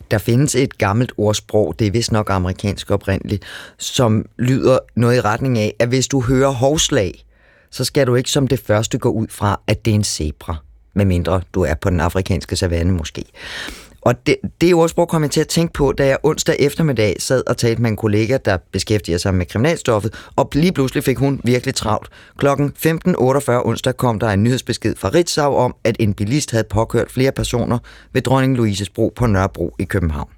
Der findes et gammelt ordsprog, det er vist nok amerikansk oprindeligt, som lyder noget i retning af, at hvis du hører hovslag, så skal du ikke som det første gå ud fra, at det er en zebra, medmindre du er på den afrikanske savanne måske. Og det ordsprog kom jeg til at tænke på, da jeg onsdag eftermiddag sad og talte med en kollega, der beskæftiger sig med kriminalstoffet, og lige pludselig fik hun virkelig travlt. Klokken 15.48 onsdag kom der en nyhedsbesked fra Ritzau om, at en bilist havde påkørt flere personer ved Dronning Louises Bro på Nørrebro i København.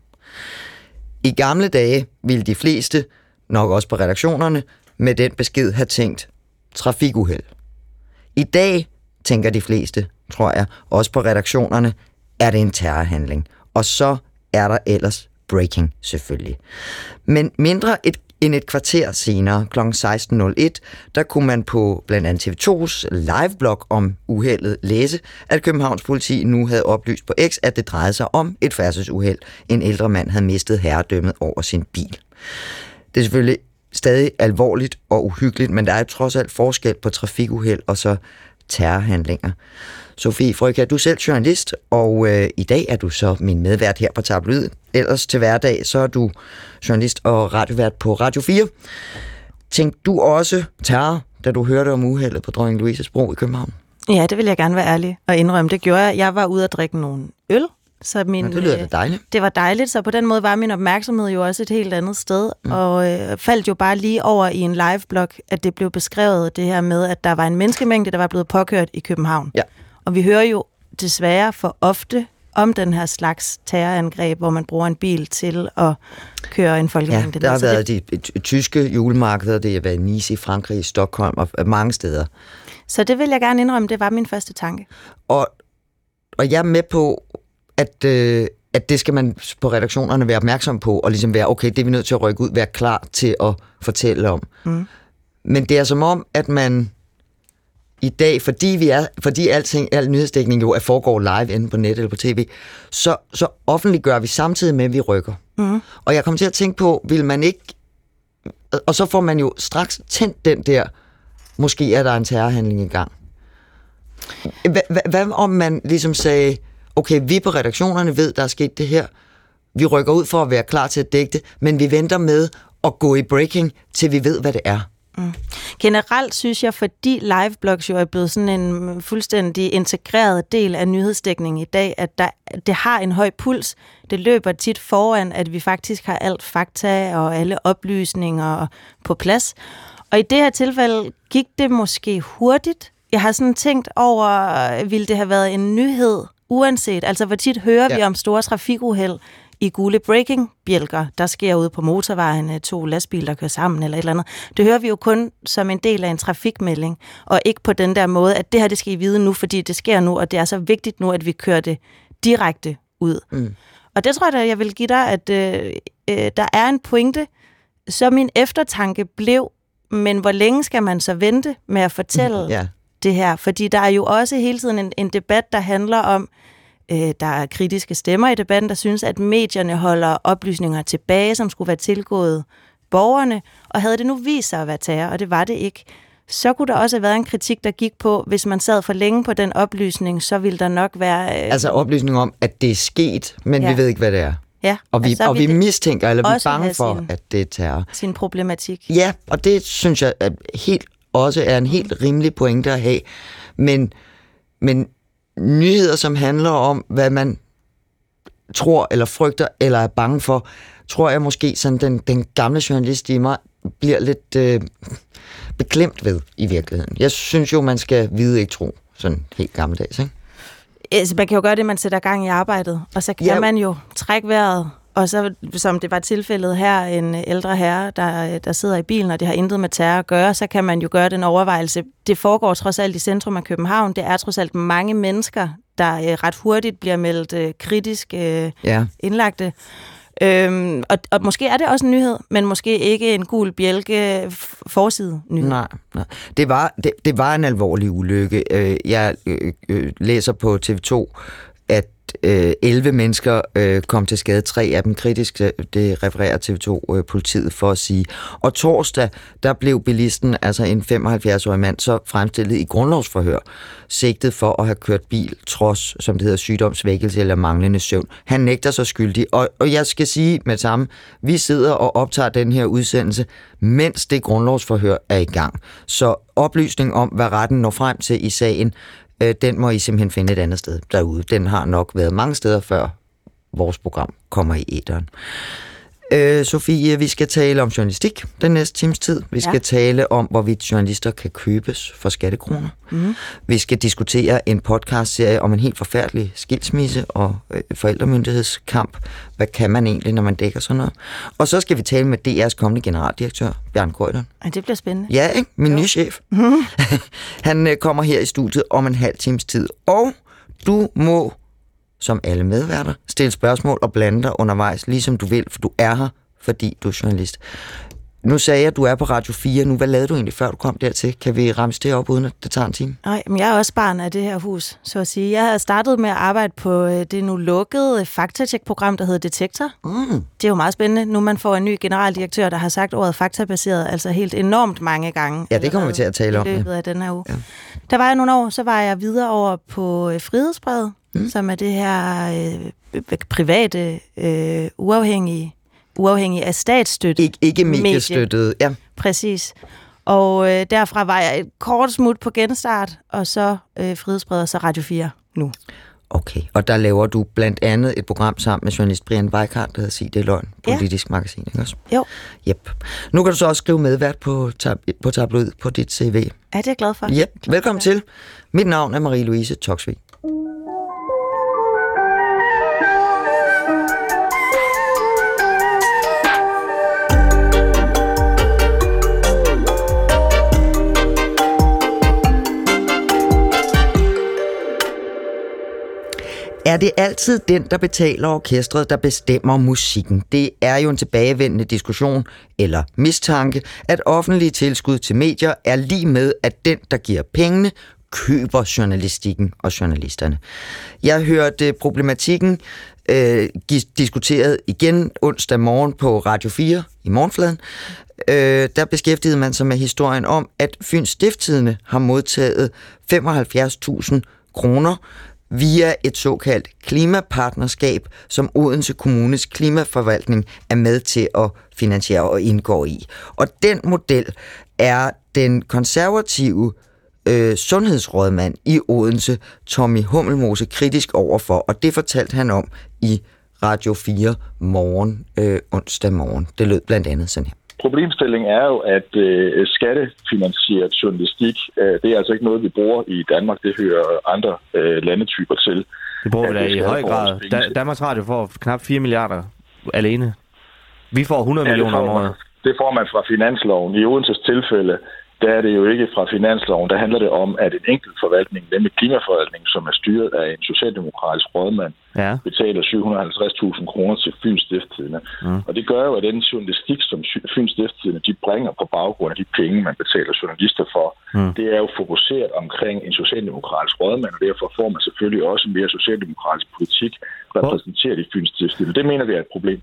I gamle dage ville de fleste, nok også på redaktionerne, med den besked have tænkt trafikuheld. I dag tænker de fleste, tror jeg, også på redaktionerne, er det en terrorhandling. Og så er der ellers breaking, selvfølgelig. Men mindre end et kvarter senere, kl. 16.01, der kunne man på blandt andet TV2's liveblog om uheldet læse, at Københavns politi nu havde oplyst på X, at det drejede sig om et færdselsuheld. En ældre mand havde mistet herredømmet over sin bil. Det er selvfølgelig stadig alvorligt og uhyggeligt, men der er trods alt forskel på trafikuheld og så terrorhandlinger. Sofie Frøkjær, du er selv journalist, og i dag er du så min medvært her på Tabloid. Ellers til hverdag, så er du journalist og radiovært på Radio 4. Tænkte du også terror, da du hørte om uheldet på Dronning Louises Bro i København? Ja, det vil jeg gerne være ærlig og indrømme. Det gjorde jeg. Jeg var ude at drikke nogle øl. Så det lyder da dejligt. Det var dejligt, så på den måde var min opmærksomhed jo også et helt andet sted, og faldt jo bare lige over i en liveblog, at det blev beskrevet det her med, at der var en menneskemængde, der var blevet påkørt i København. Ja. Og vi hører jo desværre for ofte om den her slags terrorangreb, hvor man bruger en bil til at køre en folkemængde. Ja, der har været de tyske julemarkeder, det har været Nice i Frankrig, i Stockholm og mange steder. Så det vil jeg gerne indrømme, det var min første tanke. Og jeg er med på, at det skal man på redaktionerne være opmærksom på, og ligesom være, okay, det er vi nødt til at rykke ud, være klar til at fortælle om. Mm. Men det er som om, at man i dag, fordi al nyhedsdækning jo foregår live inde på net eller på tv, så offentliggør vi samtidig med, at vi rykker. Mm. Og jeg kom til at tænke på, vil man ikke, og så får man jo straks tændt den der, måske er der en terrorhandling i gang. Hvad om man ligesom sagde, okay, vi på redaktionerne ved, der er sket det her. Vi rykker ud for at være klar til at dække det, men vi venter med at gå i breaking, til vi ved, hvad det er. Mm. Generelt synes jeg, fordi liveblogs jo er blevet sådan en fuldstændig integreret del af nyhedsdækningen i dag, at det har en høj puls. Det løber tit foran, at vi faktisk har alt fakta og alle oplysninger på plads. Og i det her tilfælde gik det måske hurtigt. Jeg har sådan tænkt over, ville det have været en nyhed uanset, altså hvor tit hører vi om store trafikuheld i gule breaking-bjælker, der sker ude på motorvejen, 2 lastbiler, der kører sammen eller et eller andet. Det hører vi jo kun som en del af en trafikmelding, og ikke på den der måde, at det her, det skal I vide nu, fordi det sker nu, og det er så vigtigt nu, at vi kører det direkte ud. Mm. Og det tror jeg vil give dig, at der er en pointe, så min eftertanke blev, men hvor længe skal man så vente med at fortælle det her? Fordi der er jo også hele tiden en debat, der handler om, der er kritiske stemmer i debatten, der synes, at medierne holder oplysninger tilbage, som skulle være tilgået borgerne, og havde det nu vist sig at være terror, og det var det ikke, så kunne der også have været en kritik, der gik på, hvis man sad for længe på den oplysning, så ville der nok være... Altså oplysning om, at det er sket, men vi ved ikke, hvad det er. Ja, og vi mistænker, eller vi er bange for, at det er terror. Sin problematik. Ja, og det synes jeg også er en helt rimelig pointe at have. Men nyheder, som handler om, hvad man tror eller frygter eller er bange for, tror jeg måske sådan den gamle journalist i mig bliver lidt beklemt ved i virkeligheden. Jeg synes jo, man skal vide ikke tro, sådan helt gammeldags, ikke? Altså, man kan jo gøre det, man sætter gang i arbejdet, og så kan man jo trække vejret, og så, som det var tilfældet her, en ældre herre, der sidder i bilen, og det har intet med terror at gøre, så kan man jo gøre den overvejelse. Det foregår trods alt i centrum af København. Det er trods alt mange mennesker, der ret hurtigt bliver meldt kritisk indlagte. Og måske er det også en nyhed, men måske ikke en gul bjælke forside nyhed. Nej. Det var en alvorlig ulykke. Jeg læser på TV2, at 11 mennesker kom til skade, 3 af dem kritisk, det refererer TV2-politiet for at sige. Og torsdag, der blev bilisten, altså en 75-årig mand, så fremstillet i grundlovsforhør, sigtet for at have kørt bil, trods, som det hedder, sygdomsvækkelse eller manglende søvn. Han nægter sig skyldig, og jeg skal sige med det samme, vi sidder og optager den her udsendelse, mens det grundlovsforhør er i gang. Så oplysning om, hvad retten når frem til i sagen, den må I simpelthen finde et andet sted derude. Den har nok været mange steder før vores program kommer i æteren. Sofie, vi skal tale om journalistik den næste times tid. Vi skal tale om, hvorvidt journalister kan købes for skattekroner. Vi skal diskutere en podcastserie om en helt forfærdelig skilsmisse og forældremyndighedskamp. Hvad kan man egentlig, når man dækker sådan noget? Og så skal vi tale med DR's kommende generaldirektør, Bjarne Corydon. Det bliver spændende. Ja, ikke? Min nye chef. Han kommer her i studiet om en halv times tid. Og du må, som alle medværter, stille spørgsmål og blande dig undervejs, ligesom du vil, for du er her, fordi du er journalist. Nu sagde jeg, at du er på Radio 4 nu. Hvad lavede du egentlig, før du kom dertil? Kan vi ramse det op, uden at det tager en time? Nej, men jeg er også barn af det her hus, så at sige. Jeg har startet med at arbejde på det nu lukkede faktatjek-program, der hedder Detektor. Det er jo meget spændende. Nu man får en ny generaldirektør, der har sagt ordet faktabaseret, altså helt enormt mange gange. Ja, det kommer vi til at tale om. I løbet af den her uge. Ja. Der var jeg nogle år, så var jeg videre over på Frihedsbrevet, som er det her private, uafhængig af statsstøtte. Ikke mediestøttet, ja. Præcis. Og derfra var jeg et kort smut på Genstart, og så Frihedsbrevet, og så Radio 4 nu. Okay, og der laver du blandt andet et program sammen med journalist Brian Weikart, der hedder Sig det er løgn, politisk magasin, ikke også? Jo. Yep. Nu kan du så også skrive medvært på Tabloid på dit CV. Ja, det er jeg glad for. Yep. Velkommen til. Mit navn er Marie-Louise Toksvig. Er det altid den, der betaler orkestret, der bestemmer musikken? Det er jo en tilbagevendende diskussion, eller mistanke, at offentlige tilskud til medier er lige med, at den, der giver pengene, køber journalistikken og journalisterne. Jeg hørte problematikken diskuteret igen onsdag morgen på Radio 4 i Morgenfladen. Der beskæftigede man sig med historien om, at Fyns Stiftstidende har modtaget 75.000 kroner via et såkaldt klimapartnerskab, som Odense Kommunes klimaforvaltning er med til at finansiere og indgå i. Og den model er den konservative sundhedsrådmand i Odense, Tommy Hummelmose, kritisk overfor, og det fortalte han om i Radio 4 morgen, onsdag morgen. Det lød blandt andet sådan her. Problemstillingen er jo, at skattefinansieret journalistik, det er altså ikke noget, vi bruger i Danmark. Det hører andre landetyper til. Det bruger vi da i høj grad. Danmarks Radio får knap 4 milliarder alene. Vi får 100 millioner om året. Det får man fra finansloven. I Odenses tilfælde, der er det jo ikke fra finansloven. Der handler det om, at en enkelt forvaltning, nemlig klimaforvaltning, som er styret af en socialdemokratisk rådmand, betaler 750.000 kroner til Fyns Stiftstidende. Og det gør jo, at den journalistik, som Fyns Stiftstidende, de bringer på baggrund af de penge, man betaler journalister for, det er jo fokuseret omkring en socialdemokratisk rådmand, og derfor får man selvfølgelig også mere socialdemokratisk politik repræsenteret i Fyns Stiftstidende. Det mener vi er et problem.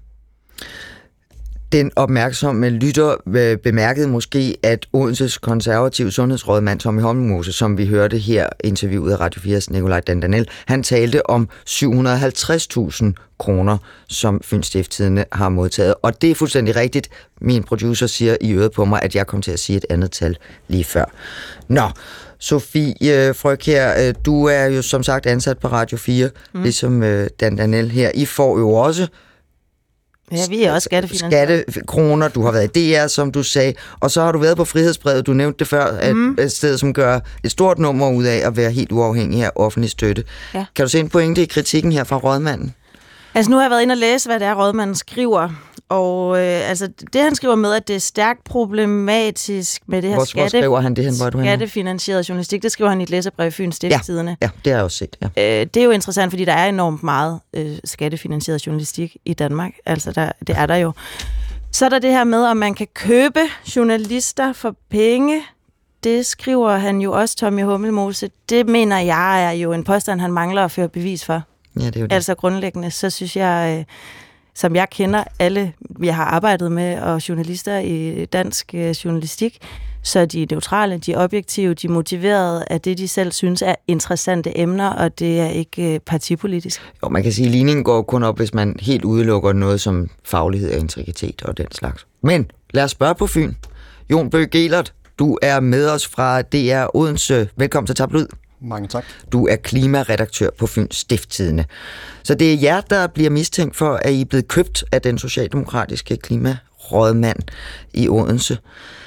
Den opmærksomme lytter bemærkede måske, at Odenses konservative sundhedsrådmand Tommy Hummelmose, som vi hørte her interviewet af Radio 4's Nikolaj Dandanel, han talte om 750.000 kroner, som Fyns Stiftstidende har modtaget. Og det er fuldstændig rigtigt. Min producer siger i øret på mig, at jeg kom til at sige et andet tal lige før. Nå, Sofie Frøkjær, du er jo som sagt ansat på Radio 4, ligesom Dandanel her. I får jo også ja, vi er også skattekroner. Du har været i DR, som du sagde, og så har du været på Frihedsbrevet. Du nævnte det før, at et sted, som gør et stort nummer ud af at være helt uafhængig af offentlig støtte. Ja. Kan du se en pointe i kritikken her fra rådmanden? Altså nu har jeg været inde og læse, hvad det er, rådmanden skriver. Og altså det, han skriver med, at det er stærkt problematisk med det her skattefinansieret journalistik, det skriver han i et læserbrev i Fyns Stiftstidende. Ja, det har jeg også set. Ja. Det er jo interessant, fordi der er enormt meget skattefinansieret journalistik i Danmark. Altså det er der jo. Så er der det her med, om man kan købe journalister for penge. Det skriver han jo også, Tommy Hummelmose. Det mener jeg er jo en påstand, han mangler at føre bevis for. Ja, det er jo det. Altså grundlæggende, så synes jeg, som jeg kender alle, jeg har arbejdet med, og journalister i dansk journalistik, så de er neutrale, de er objektive, de er motiverede af det, de selv synes er interessante emner, og det er ikke partipolitisk. Jo, man kan sige, at ligningen går kun op, hvis man helt udelukker noget som faglighed og integritet og den slags. Men lad os spørge på Fyn. Jon Bøgh Gelert, du er med os fra DR Odense. Velkommen til Tabloid. Mange tak. Du er klimaredaktør på Fyns Stiftstidende. Så det er jer, der bliver mistænkt for, at I er blevet købt af den socialdemokratiske klimarådmand i Odense.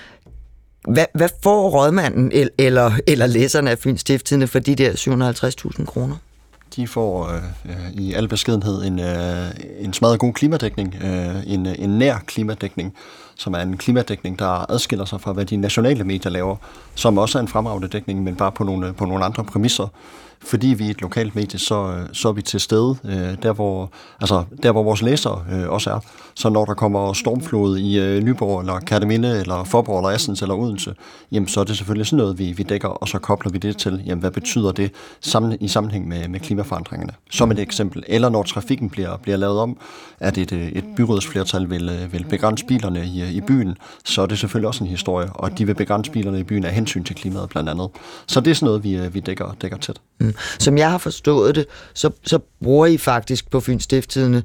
Hvad får rådmanden eller læserne af Fyns Stiftstidende for de der 750.000 kroner? De får i al beskedenhed en smadret god klimadækning, en nær klimadækning, som er en klimadækning, der adskiller sig fra, hvad de nationale medier laver, som også er en fremragende dækning, men bare på nogle andre præmisser. Fordi vi er et lokalt medie, så er vi til stede der, hvor vores læsere også er. Så når der kommer stormflod i Nyborg, eller Kerteminde, eller Faaborg, eller Assens, eller Odense, jamen, så er det selvfølgelig sådan noget, vi dækker, og så kobler vi det til, jamen, hvad betyder det i sammenhæng med klimaforandringerne. Som et eksempel. Eller når trafikken bliver lavet om, at et byrådsflertal vil begrænse bilerne i byen, så er det selvfølgelig også en historie, og de vil begrænse bilerne i byen af hensyn til klimaet blandt andet. Så det er sådan noget, vi dækker tæt. Som jeg har forstået det, så bruger I faktisk på Fyns Stiftstidende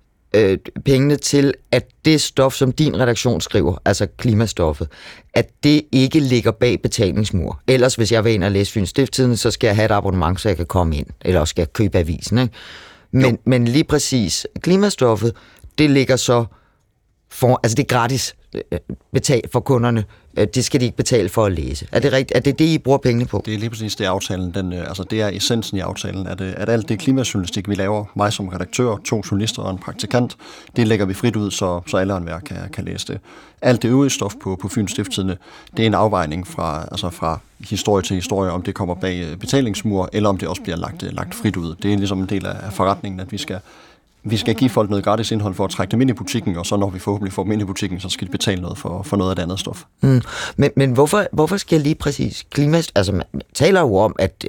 pengene til, at det stof, som din redaktion skriver, altså klimastoffet, at det ikke ligger bag betalingsmur. Ellers, hvis jeg vil ind og læse Fyns Stiftstidende, så skal jeg have et abonnement, så jeg kan komme ind, eller skal jeg købe avisen, ikke? Men lige præcis, klimastoffet, det ligger så altså det er gratis betalt for kunderne. Det skal de ikke betale for at læse. Er det rigtigt? Er det det, I bruger pengene på? Det er lige præcis det aftalen. Det er essensen i aftalen, at alt det klimajournalistik, vi laver, mig som redaktør, 2 journalister og en praktikant, det lægger vi frit ud, så alle og enhver kan læse det. Alt det øvrige stof på Fyns Stiftstidende, det er en afvejning fra historie til historie, om det kommer bag betalingsmur, eller om det også bliver lagt frit ud. Det er ligesom en del af forretningen, at vi skal give folk noget gratis indhold for at trække dem ind i butikken, og så når vi forhåbentlig får dem ind i butikken, så skal de betale noget for noget af det andet stof. Men hvorfor skal lige præcis altså man taler jo om, at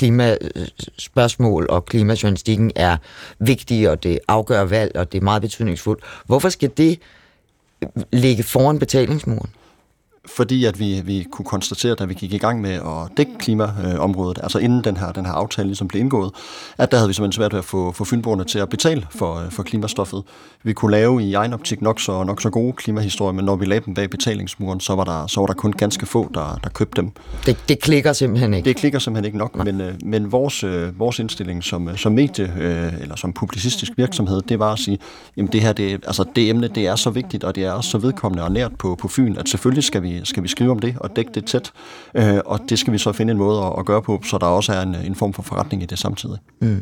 klimaspørgsmål og klimajournalistikken er vigtige, og det afgør valg, og det er meget betydningsfuldt. Hvorfor skal det ligge foran betalingsmuren? Fordi at vi kunne konstatere, da vi gik i gang med at dække klimaområdet, altså inden den her aftale ligesom blev indgået, at der havde vi simpelthen svært ved at få fynboerne til at betale for klimastoffet. Vi kunne lave i egen optik nok så gode klimahistorier, men når vi lagde dem bag betalingsmuren, så var der kun ganske få, der købte dem. Det klikker simpelthen ikke? Det klikker simpelthen ikke nok, men vores indstilling som medie eller som publicistisk virksomhed, det var at sige, jamen det her, det emne, det er så vigtigt, og det er også så vedkommende og nært på Fyn, at selvfølgelig skal vi skrive om det og dække det tæt, og det skal vi så finde en måde at gøre på, så der også er en form for forretning i det samtidig.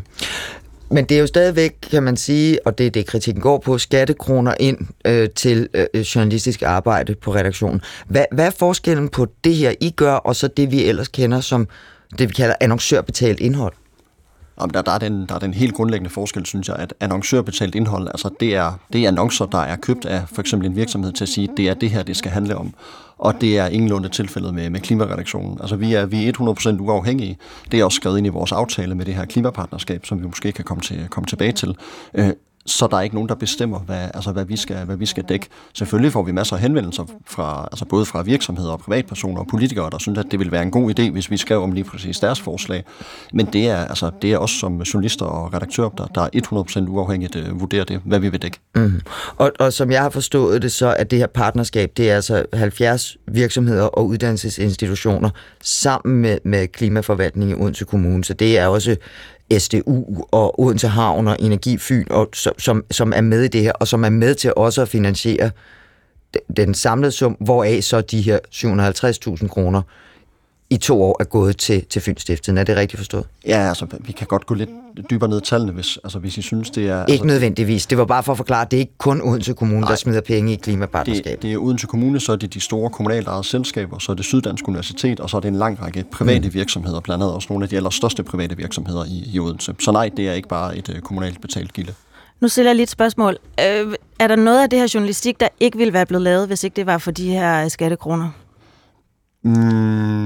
Men det er jo stadigvæk, kan man sige, og det er det, kritikken går på, skattekroner ind til journalistisk arbejde på redaktionen. Hvad er forskellen på det her, I gør, og så det, vi ellers kender som det, vi kalder annoncørbetalt indhold? Der er den helt grundlæggende forskel, synes jeg, at annoncørbetalt indhold, altså det er annoncer, der er købt af for eksempel en virksomhed til at sige, at det er det her, det skal handle om. Og det er ingenlunde tilfældet med klimaredaktionen. Altså vi er 100% uafhængige. Det er også skrevet ind i vores aftale med det her klimapartnerskab, som vi måske kan komme tilbage til. Så der er ikke nogen, der bestemmer, hvad vi skal dække. Selvfølgelig får vi masser af henvendelser både fra virksomheder og privatpersoner og politikere, der synes, at det ville være en god idé, hvis vi skrev om lige præcis deres forslag. Men det er også som journalister og redaktører, der er 100% uafhængigt vurderer det, hvad vi vil dække. Mm. Og som jeg har forstået det, så er det her partnerskab, det er altså 70 virksomheder og uddannelsesinstitutioner sammen med klimaforvaltning i Odense Kommune. Så det er også SDU og Odense Havn og Energi Fyn, og som er med i det her, og som er med til også at finansiere den samlede sum, hvoraf så de her 750.000 kroner i 2 år er gået til Fyns Stiftstidende. Er det rigtigt forstået? Ja, altså vi kan godt gå lidt dybere ned i tallene, hvis I synes, det er... Ikke nødvendigvis. Det var bare for at forklare, at det er ikke kun Odense Kommune, der smider penge i klimapartnerskab. Det er Odense Kommune, så er det de store kommunalt ejede selskaber, så er det Syddansk Universitet, og så er det en lang række private virksomheder, blandt andet også nogle af de allerstørste private virksomheder i Odense. Så nej, det er ikke bare et kommunalt betalt gilde. Nu stiller jeg lige et spørgsmål. Er der noget af det her journalistik, der ikke ville være blevet lavet, hvis ikke det var for de her skattekroner?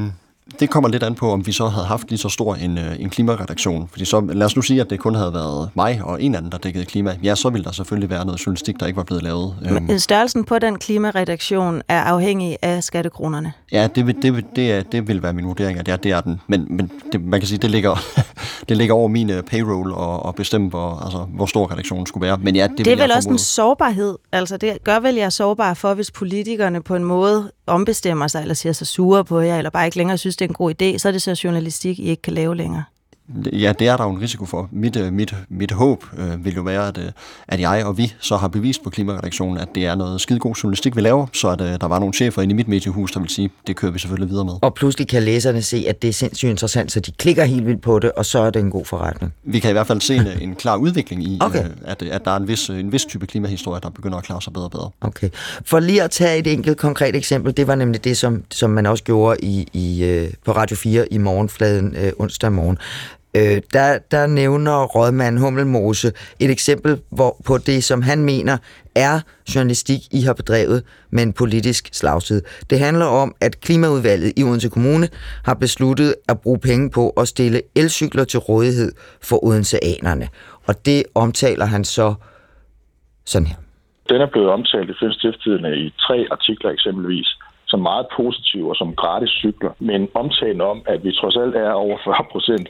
Det kommer lidt an på, om vi så havde haft lige så stor en klimaredaktion. Fordi så, lad os nu sige, at det kun havde været mig og en anden, der dækkede klima. Ja, så ville der selvfølgelig være noget journalistik, der ikke var blevet lavet. Men størrelsen på den klimaredaktion er afhængig af skattekronerne? Ja, det vil være min vurdering, at det er den. Men man kan sige, det ligger over min payroll og bestemme, hvor stor redaktionen skulle være. Men ja, det er vel også en sårbarhed. Altså, det gør vel jer sårbar for, hvis politikerne på en måde ombestemmer sig, eller siger sig sure på jer, eller bare ikke længere synes, det er en god idé, så er det så journalistik, I ikke kan lave længere. Ja, det er der jo en risiko for. Mit håb vil jo være, at jeg og vi så har bevist på klimaredaktionen, at det er noget skidegod journalistik, vi laver, så at der var nogle chefer inde i mit mediehus, der vil sige, det kører vi selvfølgelig videre med. Og pludselig kan læserne se, at det er sindssygt interessant, så de klikker helt vildt på det, og så er det en god forretning. Vi kan i hvert fald se en klar udvikling i, at der er en vis type klimahistorie, der begynder at klare sig bedre og bedre. Okay. For lige at tage et enkelt konkret eksempel, det var nemlig det, som man også gjorde på Radio 4 i morgenfladen onsdag morgen. Der nævner rådmand Hummelmose et eksempel på det, som han mener er journalistik, I har bedrevet med en politisk slagside. Det handler om, at Klimaudvalget i Odense Kommune har besluttet at bruge penge på at stille elcykler til rådighed for odenseanerne. Og det omtaler han så sådan her. Den er blevet omtalt i Fyns Stiftstidende i 3 artikler eksempelvis, som meget positive og som gratis cykler, men omtalen om, at vi trods alt er over 40%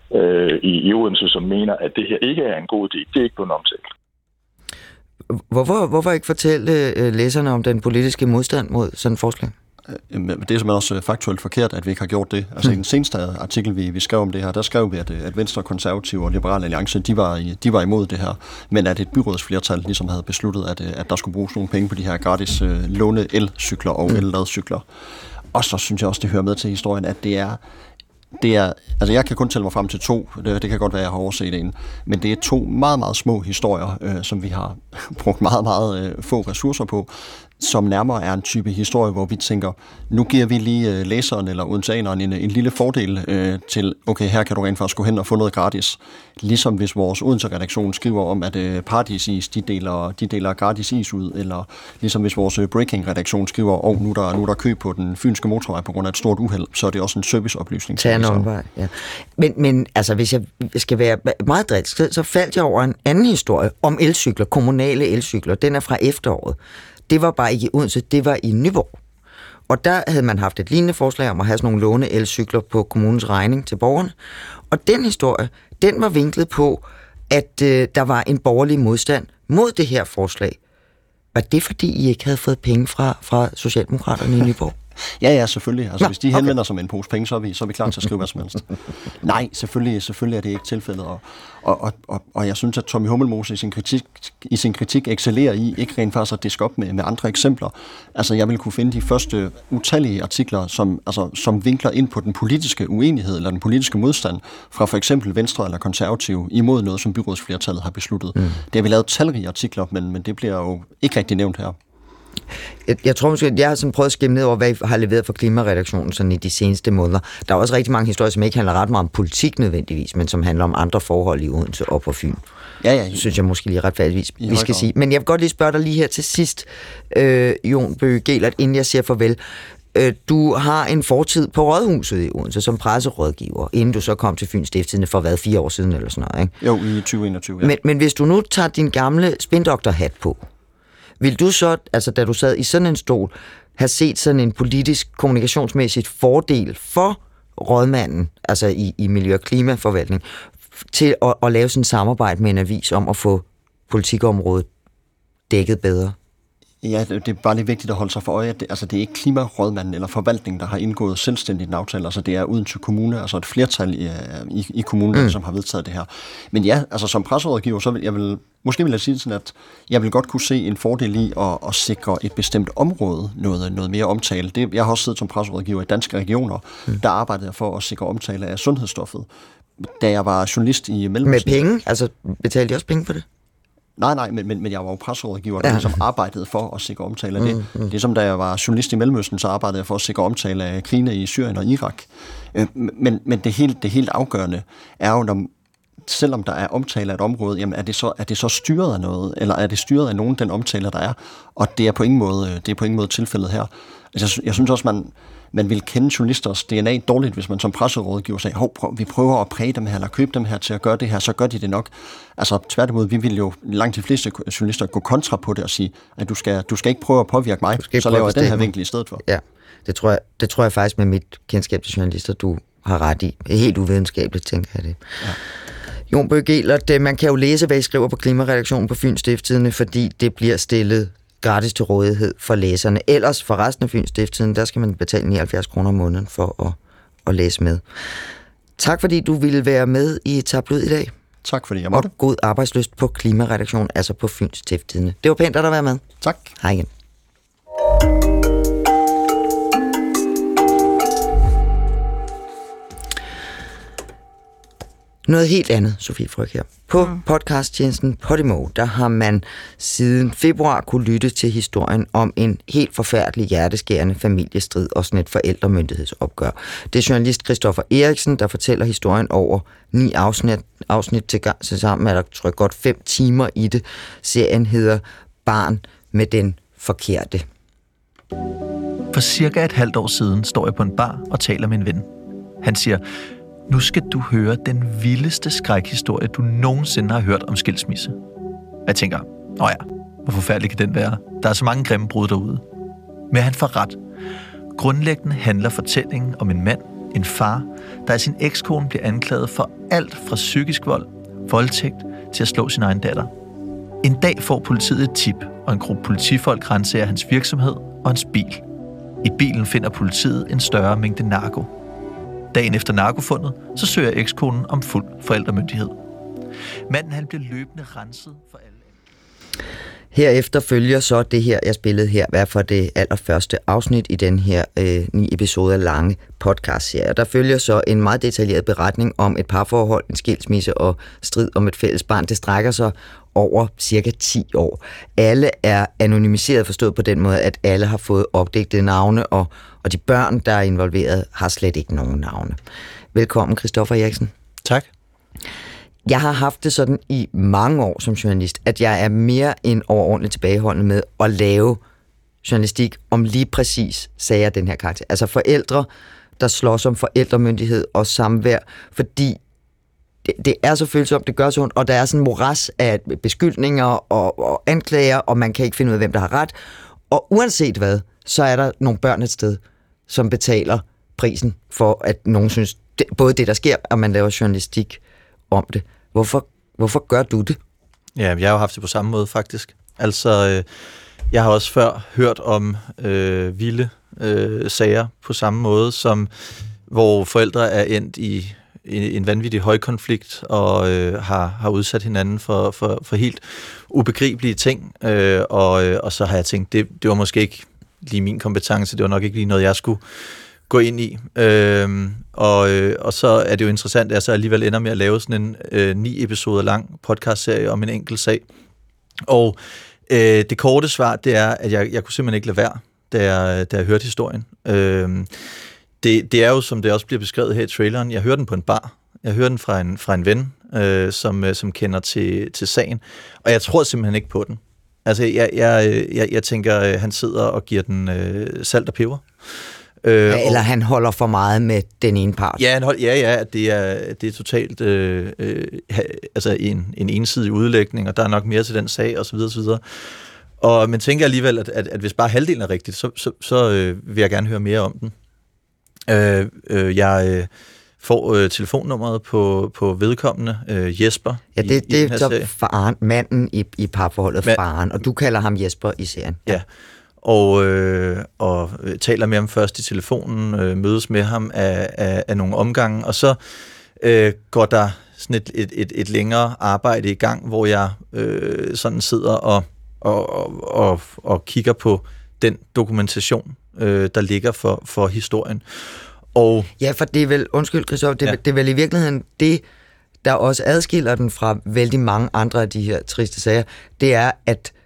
i Odense, som mener, at det her ikke er en god idé. Det er ikke blevet omtalt. Hvorfor ikke fortælle læserne om den politiske modstand mod sådan et forslag? Det er simpelthen også faktuelt forkert, at vi ikke har gjort det. Altså i den seneste artikel, vi skrev om det her, der skrev vi, at Venstre, Konservative og Liberal Alliance, de var imod det her, men at et byrådsflertal ligesom havde besluttet, at der skulle bruges nogle penge på de her gratis låne elcykler og elladcykler. Og så synes jeg også, det hører med til historien, at det er, altså jeg kan kun tælle mig frem til 2, det kan godt være, jeg har overset en, men det er 2 meget, meget små historier, som vi har brugt meget, meget få ressourcer på, som nærmere er en type historie, hvor vi tænker, nu giver vi lige læseren eller odenseaneren en lille fordel til, okay, her kan du rent faktisk gå hen og få noget gratis. Ligesom hvis vores Odense-redaktion skriver om, at Paradisis, de deler gratis is ud, eller ligesom hvis vores Breaking-redaktion skriver, nu er der kø på den fynske motorvej på grund af et stort uheld, så er det også en serviceoplysning. Ja. Men altså, hvis jeg skal være meget drilsk, så faldt jeg over en anden historie om elcykler, kommunale elcykler. Den er fra efteråret. Det var bare ikke i Odense, det var i Nyborg. Og der havde man haft et lignende forslag om at have sådan nogle låne elcykler på kommunens regning til borgerne. Og den historie, den var vinklet på, at der var en borgerlig modstand mod det her forslag. Var det, fordi I ikke havde fået penge fra Socialdemokraterne i Nyborg? Ja, selvfølgelig. Altså, hvis de henvender sig med en pose penge, så er vi klar til at skrive hvad som helst. Nej, selvfølgelig er det ikke tilfældet. Og jeg synes, at Tommy Hummelmose i sin kritik excellerer i ikke rent faktisk at diske op med andre eksempler. Altså, jeg vil kunne finde de første utallige artikler, som vinkler ind på den politiske uenighed eller den politiske modstand fra for eksempel Venstre eller Konservative imod noget, som byrådsflertallet har besluttet. Det har vi lavet talrige artikler, men det bliver jo ikke rigtig nævnt her. Jeg tror måske, at jeg har sådan prøvet at skimme ned over, hvad I har leveret for klimaredaktionen sådan i de seneste måneder. Der er også rigtig mange historier, som ikke handler ret meget om politik nødvendigvis, men som handler om andre forhold i Odense og på Fyn. Ja. Det synes jeg måske lige retfærdigvis, vi skal sige. Men jeg vil godt lige spørge dig lige her til sidst, Jon Bøge Gelert, inden jeg siger farvel. Du har en fortid på Rådhuset i Odense som presserådgiver, inden du så kom til Fyns Stiftstidende for 4 år siden eller sådan noget, ikke? Jo, i 2021, ja. Men hvis du nu tager din gamle spindoktorhat på, vil du så, altså da du sad i sådan en stol, have set sådan en politisk kommunikationsmæssigt fordel for rådmanden, altså i miljø- og klimaforvaltning, til at lave sådan et samarbejde med en avis om at få politikområdet dækket bedre? Ja, det er bare lidt vigtigt at holde sig for øje, at det er ikke klimarådmanden eller forvaltningen, der har indgået selvstændigt en aftale, altså det er Odense Kommune, altså et flertal i kommunen, som har vedtaget det her. Men ja, altså som presserådgiver, så vil jeg sige sådan, at jeg vil godt kunne se en fordel i at sikre et bestemt område noget mere omtale. Jeg har også siddet som presserådgiver i Danske Regioner, der arbejdede jeg for at sikre omtale af sundhedsstoffet. Da jeg var journalist i Mellemøsten. Med penge? Altså betalte de også penge for det? Nej, men jeg var jo presserådgiver, der ligesom arbejdede for at sikre omtale af det. Det er som da jeg var journalist i Mellemøsten, så arbejdede jeg for at sikre omtale af krigene i Syrien og Irak. Men det helt afgørende er jo, selvom der er omtale af et område, jamen er det så styret af noget, eller er det styret af nogen, den omtaler, der er? Og det er på ingen måde tilfældet her. Altså, jeg synes også, man vil kende journalisters DNA dårligt, hvis man som presserådgiver siger, vi prøver at præge dem her, eller købe dem her til at gøre det her, så gør de det nok. Altså tværtimod, vi vil jo langt de fleste journalister gå kontra på det og sige, at du skal ikke prøve at påvirke mig, så laver jeg den her vinkel i stedet for. Ja, det tror jeg faktisk med mit kendskab til journalister, du har ret i. Helt uvidenskabeligt, tænker jeg det. Ja. Jon Bøgh Gehlert, man kan jo læse, hvad I skriver på Klimaredaktionen på Fyns Stiftstidende, fordi det bliver stillet gratis til rådighed for læserne. Ellers for resten af Fyns Stiftstidende, der skal man betale 79 kroner om måneden for at læse med. Tak fordi du ville være med i Tabloid i dag. Tak fordi jeg måtte. Og god arbejdslyst på Klimaredaktionen, altså på Fyns Stiftstidende. Det var pænt at der være med. Tak. Hej igen. Noget helt andet, Sofie Fryg her. På podcasttjenesten Podimo, der har man siden februar kunne lytte til historien om en helt forfærdelig hjerteskærende familiestrid og sådan et forældremyndighedsopgør. Det er journalist Christoffer Eriksen, der fortæller historien over 9 afsnit til gang. Så sammen er der, tror jeg, godt 5 timer i det. Serien hedder Barn med den forkerte. For cirka et halvt år siden står jeg på en bar og taler med en ven. Han siger, nu skal du høre den vildeste skrækhistorie, du nogensinde har hørt om skilsmisse. Jeg tænker, hvor forfærdelig kan den være? Der er så mange grimme brud derude. Men han får ret. Grundlæggende handler fortællingen om en mand, en far, der af sin ekskone bliver anklaget for alt fra psykisk vold, voldtægt til at slå sin egen datter. En dag får politiet et tip, og en gruppe politifolk ransager hans virksomhed og hans bil. I bilen finder politiet en større mængde narko. Dagen efter narkofundet, så søger ekskonen om fuld forældremyndighed. Manden han bliver løbende renset for alle. Herefter følger så det her, jeg spillede her, hvad for det allerførste afsnit i den her 9 episoder lange podcastserie. Der følger så en meget detaljeret beretning om et parforhold, en skilsmisse og strid om et fælles barn. Det strækker sig over cirka 10 år. Alle er anonymiseret, forstået på den måde, at alle har fået opdigtede navne, og de børn, der er involveret, har slet ikke nogen navne. Velkommen, Christoffer Eriksen. Tak. Jeg har haft det sådan i mange år som journalist, at jeg er mere end overordentligt tilbageholdende med at lave journalistik om lige præcis sager den her karakter. Altså forældre, der slås om forældremyndighed og samvær, fordi det er så følsomt, det gør så ondt, og der er sådan en moras af beskyldninger og anklager, og man kan ikke finde ud af, hvem der har ret. Og uanset hvad, så er der nogle børn et sted, som betaler prisen for, at nogen synes, både det, der sker, og man laver journalistik om det. Hvorfor gør du det? Ja, jeg har jo haft det på samme måde, faktisk. Altså, jeg har også før hørt om vilde sager på samme måde, som hvor forældre er endt i en vanvittig højkonflikt og har udsat hinanden for helt ubegribelige ting. Og så har jeg tænkt, det var måske ikke lige min kompetence, det var nok ikke lige noget, jeg skulle gå ind i. Og så er det jo interessant, at jeg så alligevel ender med at lave sådan en 9 episoder lang podcastserie om en enkelt sag. Og det korte svar, det er, at jeg kunne simpelthen ikke lade være, da jeg hørte historien. Det er jo, som det også bliver beskrevet her i traileren, jeg hører den på en bar. Jeg hører den fra en ven, som kender til sagen. Og jeg tror simpelthen ikke på den. Altså, jeg tænker, han sidder og giver den salt og peber. Eller han holder for meget med den ene part. Ja, det er totalt altså en ensidig udlægning, og der er nok mere til den sag, osv. Og man tænker alligevel, at hvis bare halvdelen er rigtigt, så vil jeg gerne høre mere om den. Jeg får telefonnummeret på vedkommende, Jesper. Ja, det er så faren, manden i parforholdet, faren, og du kalder ham Jesper i serien. Ja. Og taler med ham først i telefonen, mødes med ham af nogle omgange, og så går der sådan et længere arbejde i gang, hvor jeg sådan sidder og kigger på den dokumentation, der ligger for historien. Og ja, for det er vel, undskyld Christoffer, det er vel i virkeligheden det, der også adskiller den fra vældig mange andre af de her triste sager, det er, at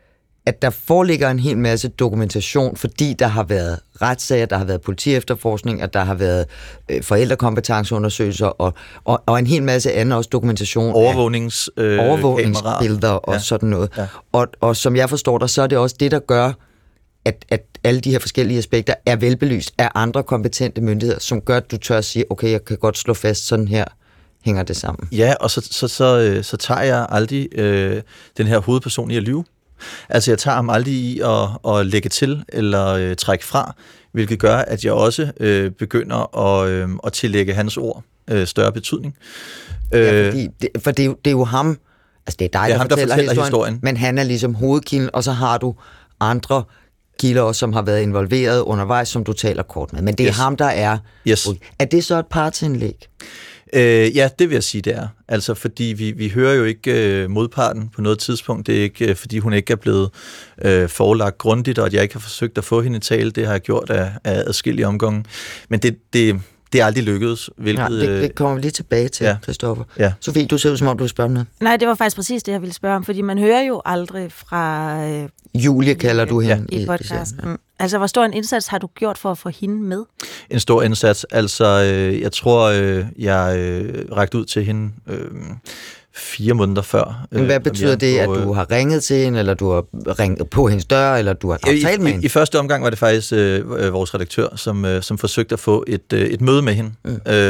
at der foreligger en hel masse dokumentation, fordi der har været retssager, der har været politiefterforskning, at der har været forældrekompetenceundersøgelser og en hel masse anden også dokumentation. Overvågningsbilleder og sådan noget. Ja. Og som jeg forstår dig, så er det også det, der gør, at alle de her forskellige aspekter er velbelyst af andre kompetente myndigheder, som gør, at du tør at sige, okay, jeg kan godt slå fast, sådan her hænger det sammen. Ja, og så tager jeg aldrig den her hovedperson i at lyve. Altså, jeg tager ham aldrig i at lægge til eller trække fra, hvilket gør, at jeg også begynder at tillægge hans ord større betydning. Ja, for det er jo ham, altså det er dig, der fortæller historien, men han er ligesom hovedkilden, og så har du andre kilder også, som har været involveret undervejs, som du taler kort med. Men det er ham, der er... Yes. Er det så et partsindlæg? Ja, det vil jeg sige, det er. Altså, fordi vi hører jo ikke modparten på noget tidspunkt. Det er ikke, fordi hun ikke er blevet forelagt grundigt, og at jeg ikke har forsøgt at få hende i tale. Det har jeg gjort af adskillige omgange. Men det er aldrig lykkedes. Hvilket, det kommer vi lige tilbage til, Christoffer. Ja. Sofie, du ser ud som om, du vil spørge om noget. Nej, det var faktisk præcis det, jeg ville spørge om, fordi man hører jo aldrig fra... Julie kalder du hende i podcasten. Altså, hvor stor en indsats har du gjort for at få hende med? En stor indsats. Altså, jeg tror, jeg rakte ud til hende 4 måneder før. Men hvad betyder det, at du har ringet til hende, eller du har ringet på hendes dør, eller du har talt med hende? I første omgang var det faktisk vores redaktør, som forsøgte at få et møde med hende,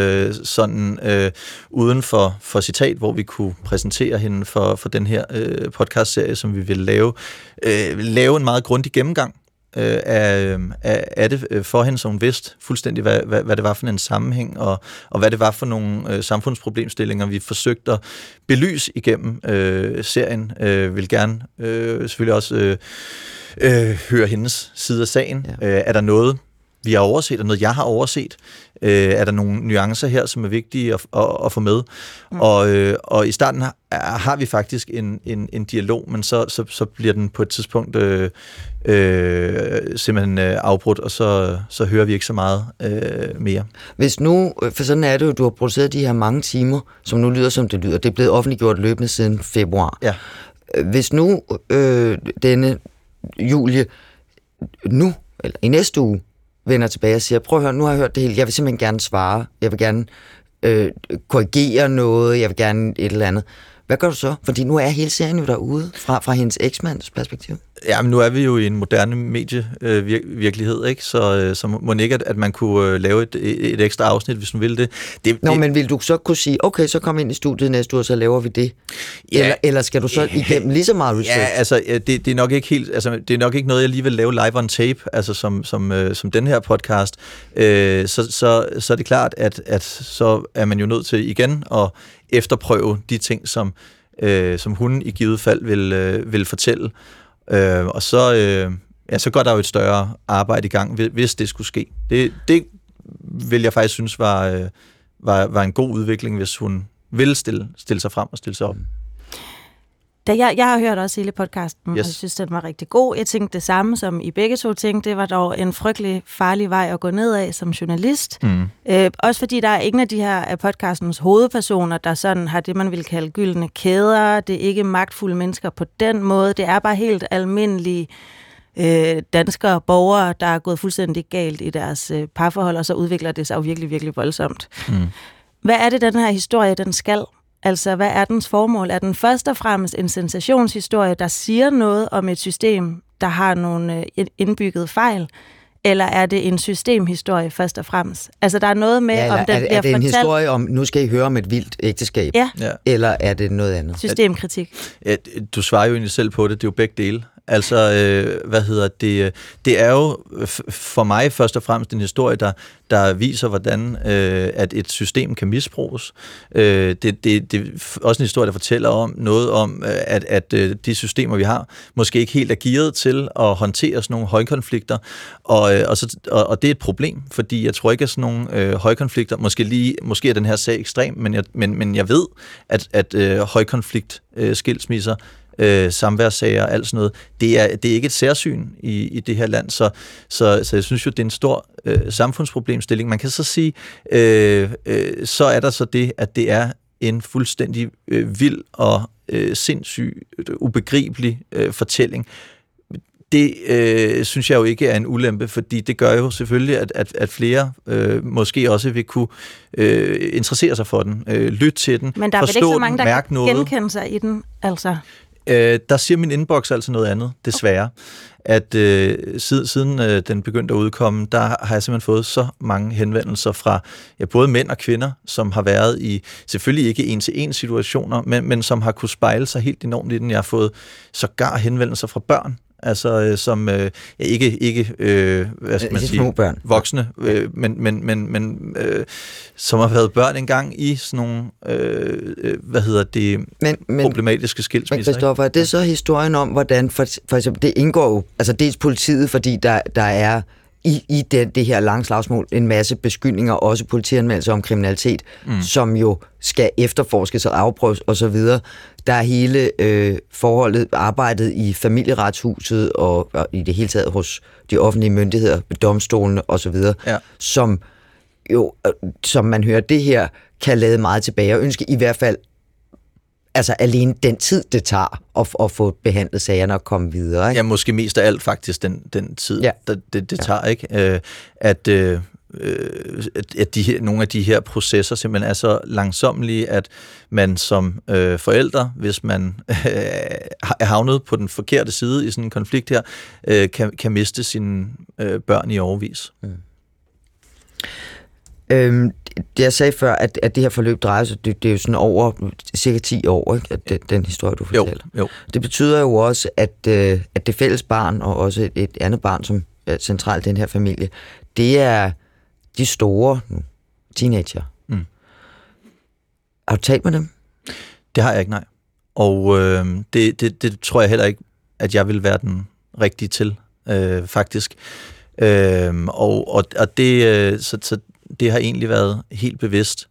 uden for citat, hvor vi kunne præsentere hende for den her podcastserie, som vi ville lave en meget grundig gennemgang af det for hende, så hun vidste fuldstændig, hvad det var for en sammenhæng, og hvad det var for nogle samfundsproblemstillinger, vi forsøgte at belyse igennem serien. Vil gerne selvfølgelig også høre hendes side af sagen. Ja. Er der noget, vi har overset, og noget, jeg har overset? Er der nogle nuancer her, som er vigtige at få med? Og i starten har vi faktisk en dialog, men så bliver den på et tidspunkt simpelthen afbrudt, og så hører vi ikke så meget mere. Hvis nu, for sådan er det jo, du har produceret de her mange timer, som nu lyder, som det lyder. Det er blevet offentliggjort løbende siden februar. Ja. Hvis nu denne Julie nu, eller i næste uge, vender tilbage og siger, prøv at høre, nu har jeg hørt det hele, jeg vil simpelthen gerne svare, jeg vil gerne korrigere noget, jeg vil gerne et eller andet. Hvad gør du så? Fordi nu er hele serien jo derude fra hendes eksmands perspektiv. Ja, men nu er vi jo i en moderne medievirkelighed, ikke? Så må ikke, at man kunne lave et ekstra afsnit, hvis man ville det. Men vil du så kunne sige, okay, så kom ind i studiet næste uge, så laver vi det? Ja, eller skal du så igennem lige så meget research? Ja, altså, det er nok ikke helt, altså, det er nok ikke noget, jeg lige vil lave live on tape, altså som den her podcast. Så er det klart, at så er man jo nødt til igen at efterprøve de ting, som hun i givet fald vil fortælle. Og så går der jo et større arbejde i gang, hvis det skulle ske. Det vil jeg faktisk synes var en god udvikling, hvis hun ville stille sig frem og stille sig op. Jeg har hørt også hele podcasten, og jeg synes, den var rigtig god. Jeg tænkte det samme, som I begge to tænkte. Det var dog en frygtelig farlig vej at gå ned af som journalist. Også fordi der er ingen af de her af podcastens hovedpersoner, der sådan har det, man vil kalde gyldne kæder. Det er ikke magtfulde mennesker på den måde. Det er bare helt almindelige danskere, borgere, der er gået fuldstændig galt i deres parforhold, og så udvikler det sig jo virkelig, virkelig voldsomt. Hvad er det, den her historie, den skal? Altså, hvad er dens formål? Er den først og fremmest en sensationshistorie, der siger noget om et system, der har nogle indbygget fejl? Eller er det en systemhistorie først og fremmest? Altså, der er noget med, om den bliver fortalt... Er det en historie om, nu skal I høre om et vildt ægteskab? Ja. Eller er det noget andet? Systemkritik. Du svarer jo egentlig selv på det. Det er jo begge dele. Altså, det er jo for mig først og fremmest en historie, der viser, hvordan at et system kan misbruges. Det er også en historie, der fortæller om noget om, at de systemer, vi har, måske ikke helt er gearet til at håndtere sådan nogle højkonflikter, og det er et problem, fordi jeg tror ikke, at sådan nogle højkonflikter, måske er den her sag ekstrem, men jeg ved, at højkonflikt skilsmisser, samværssager og alt sådan noget, det er ikke et særsyn i det her land, så jeg synes jo, det er en stor samfundsproblemstilling. Man kan så sige, så er der så det, at det er en fuldstændig vild og sindssyg, ubegribelig fortælling, Det synes jeg jo ikke er en ulempe, fordi det gør jo selvfølgelig, at flere måske også vil kunne interessere sig for den, lytte til den, men der er vel ikke så mange, der kan genkende sig i den, altså? Der siger min inbox altså noget andet, desværre. At siden den begyndte at udkomme, der har jeg simpelthen fået så mange henvendelser fra både mænd og kvinder, som har været i, selvfølgelig ikke en-til-en situationer, men som har kunne spejle sig helt enormt i den. Jeg har fået sågar henvendelser fra børn, altså som ikke hvad skal man sige, børn. Voksne, men som har været børn engang i sådan nogle problematiske skilsmisser. Men Christoffer, er det så historien om, hvordan for eksempel, det indgår jo, altså dels politiet, fordi der er i det her lange slagsmål en masse beskyldninger, også politianmeldelser om kriminalitet, som jo skal efterforskes og afprøves osv. Der er hele forholdet, arbejdet i familieretshuset og i det hele taget hos de offentlige myndigheder, domstolene osv., som jo, som man hører det her, kan lade meget tilbage og ønske i hvert fald altså alene den tid, det tager at få behandlet sagerne og komme videre. Ikke? Ja, måske mest af alt faktisk den tid, det tager, ikke? At nogle af de her processer simpelthen er så langsommelige, at man som forældre, hvis man er havnet på den forkerte side i sådan en konflikt her, kan miste sine børn i årevis. Jeg sagde før, at det her forløb drejer sig, det er jo sådan over cirka 10 år, ikke? At den historie, du fortæller. Jo. Det betyder jo også, at det fælles barn, og også et andet barn, som er centralt i den her familie, det er de store teenager. Har du talt med dem? Det har jeg ikke, nej. Og det tror jeg heller ikke, at jeg vil være den rigtige til, faktisk. Og det, så det har egentlig været helt bevidst.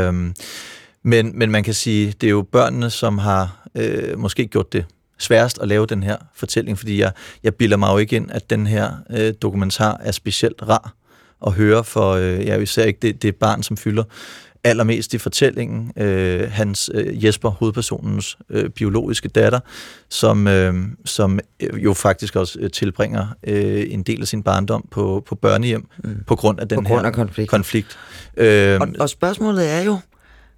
Men man kan sige, det er jo børnene, som har måske gjort det sværest at lave den her fortælling, fordi jeg bilder mig jo ikke ind, at den her dokumentar er specielt rar at høre for, især ikke det barn, som fylder allermest i fortællingen, hans Jesper, hovedpersonens biologiske datter, som jo faktisk også tilbringer en del af sin barndom på børnehjem på grund af den konflikt. Og spørgsmålet er jo,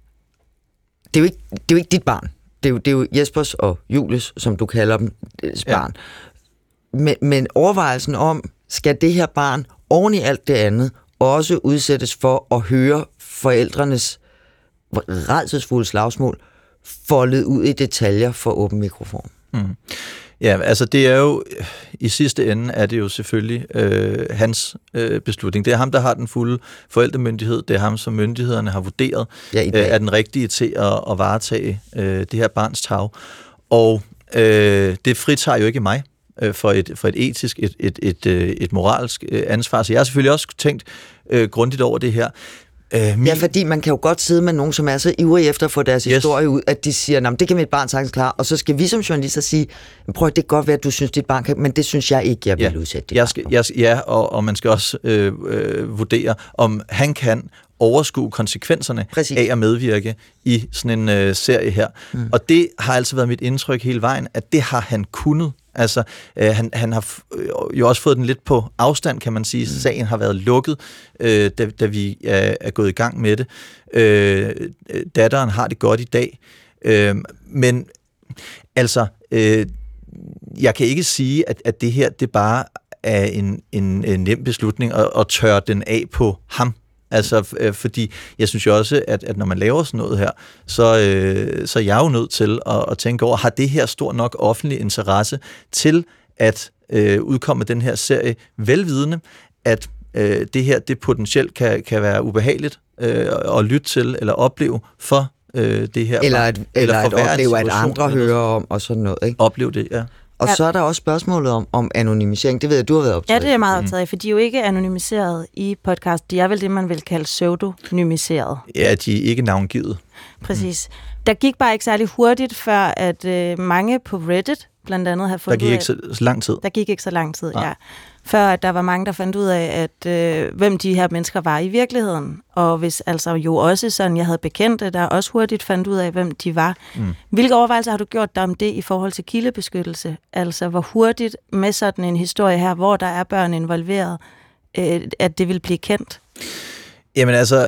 det er jo ikke dit barn. Det er jo Jespers og Julies, som du kalder dem, barn. Men overvejelsen om, skal det her barn oven i alt det andet også udsættes for at høre forældrenes rædselsfulde slagsmål foldet ud i detaljer for åben mikrofon. Ja, altså det er jo, i sidste ende er det jo selvfølgelig hans beslutning. Det er ham, der har den fulde forældremyndighed. Det er ham, som myndighederne har vurderet, er den rigtige til at varetage det her barns tarv. Og det fritager jo ikke mig for et etisk, et moralsk ansvar. Så jeg har selvfølgelig også tænkt grundigt over det her. Ja, fordi man kan jo godt sidde med nogen, som er så ivrige efter at få deres historie ud, at de siger, det kan mit barn sagtens klare, og så skal vi som journalister sige, prøv, det kan godt være, at du synes, dit barn kan, men det synes jeg ikke, jeg vil udsætte det. Og man skal også vurdere, om han kan overskue konsekvenserne af at medvirke i sådan en serie her. Og det har altså været mit indtryk hele vejen, at det har han kunnet. Altså, han har jo også fået den lidt på afstand, kan man sige. Sagen har været lukket, da vi er gået i gang med det. Datteren har det godt i dag. Men altså, jeg kan ikke sige, at det her, det bare er en nem beslutning at tørre den af på ham. Altså, fordi jeg synes jo også, at når man laver sådan noget her, så er jeg jo nødt til at tænke over, har det her stor nok offentlig interesse til at udkomme den her serie, velvidende, at det her, det potentielt kan være ubehageligt at lytte til eller opleve for det her. Eller at opleve, at andre hører om, og sådan noget, ikke? Opleve det, ja. Og så er der også spørgsmålet om anonymisering. Det ved jeg, du har været optaget. Ja, det er meget optaget af, for de er jo ikke anonymiseret i podcast. De er vel det, man vil kalde pseudonymiseret. Ja, de er ikke navngivet. Præcis. Der gik bare ikke særlig hurtigt, før at mange på Reddit blandt andet have fundet ud af... Der gik ikke så lang tid. Der gik ikke så lang tid, ja. Før der var mange, der fandt ud af, at hvem de her mennesker var i virkeligheden. Og hvis altså jo også sådan, jeg havde bekendte, der også hurtigt fandt ud af, hvem de var. Hvilke overvejelser har du gjort dig om det i forhold til kildebeskyttelse? Altså hvor hurtigt med sådan en historie her, hvor der er børn involveret, at det vil blive kendt? Jamen altså...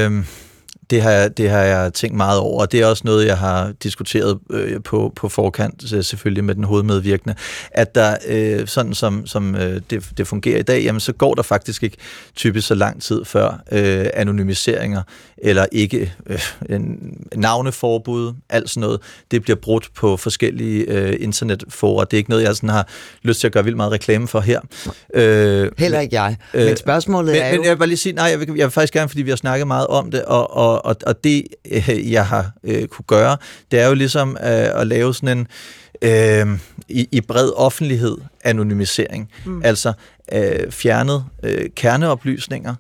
Det har jeg tænkt meget over, og det er også noget, jeg har diskuteret på forkant, selvfølgelig med den hovedmedvirkende, at der, sådan som det fungerer i dag, jamen så går der faktisk ikke typisk så lang tid før anonymiseringer, eller ikke navneforbud, alt sådan noget, det bliver brudt på forskellige internetforer. Det er ikke noget, jeg sådan har lyst til at gøre vildt meget reklame for her. Heller ikke jeg. Men spørgsmålet er jo... Men jeg vil bare lige sige, nej, jeg vil faktisk gerne, fordi vi har snakket meget om det, og det, jeg har kunne gøre, det er jo ligesom at lave sådan en i bred offentlighed anonymisering. Altså fjernet kerneoplysninger,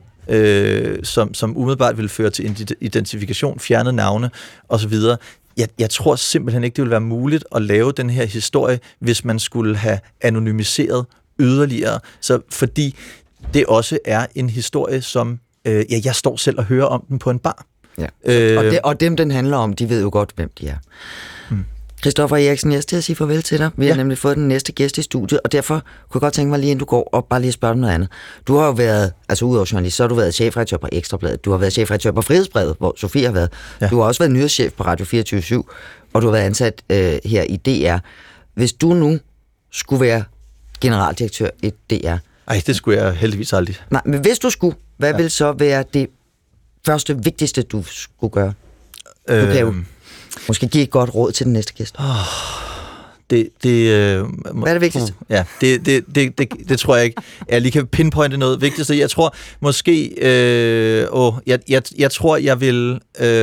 som umiddelbart vil føre til identifikation, fjernet navne osv. Jeg tror simpelthen ikke, det vil være muligt at lave den her historie, hvis man skulle have anonymiseret yderligere. Så fordi det også er en historie, som jeg står selv og hører om den på en bar. Ja. Og dem, den handler om, de ved jo godt, hvem de er. Christoffer Eriksen, jeg skal til at sige farvel til dig. Vi har nemlig fået den næste gæst i studiet, og derfor kunne jeg godt tænke mig lige, inden du går, og bare lige spørge dig noget andet. Du har jo været, altså udover journalist, så har du været chefredaktør på Ekstrabladet. Du har været chefredaktør på Frihedsbrevet, hvor Sofie har været. Ja. Du har også været nyhedschef på Radio 24/7, og du har været ansat her i DR. Hvis du nu skulle være generaldirektør i DR... Ej, det skulle jeg heldigvis aldrig. Nej, men hvis du skulle, hvad vil så være det første, vigtigste, du skulle gøre? Du kan jo måske give et godt råd til den næste gæst. Hvad er det vigtigste? Ja, det tror jeg ikke. Jeg lige kan pinpointe noget vigtigste. Jeg tror måske... jeg tror, jeg vil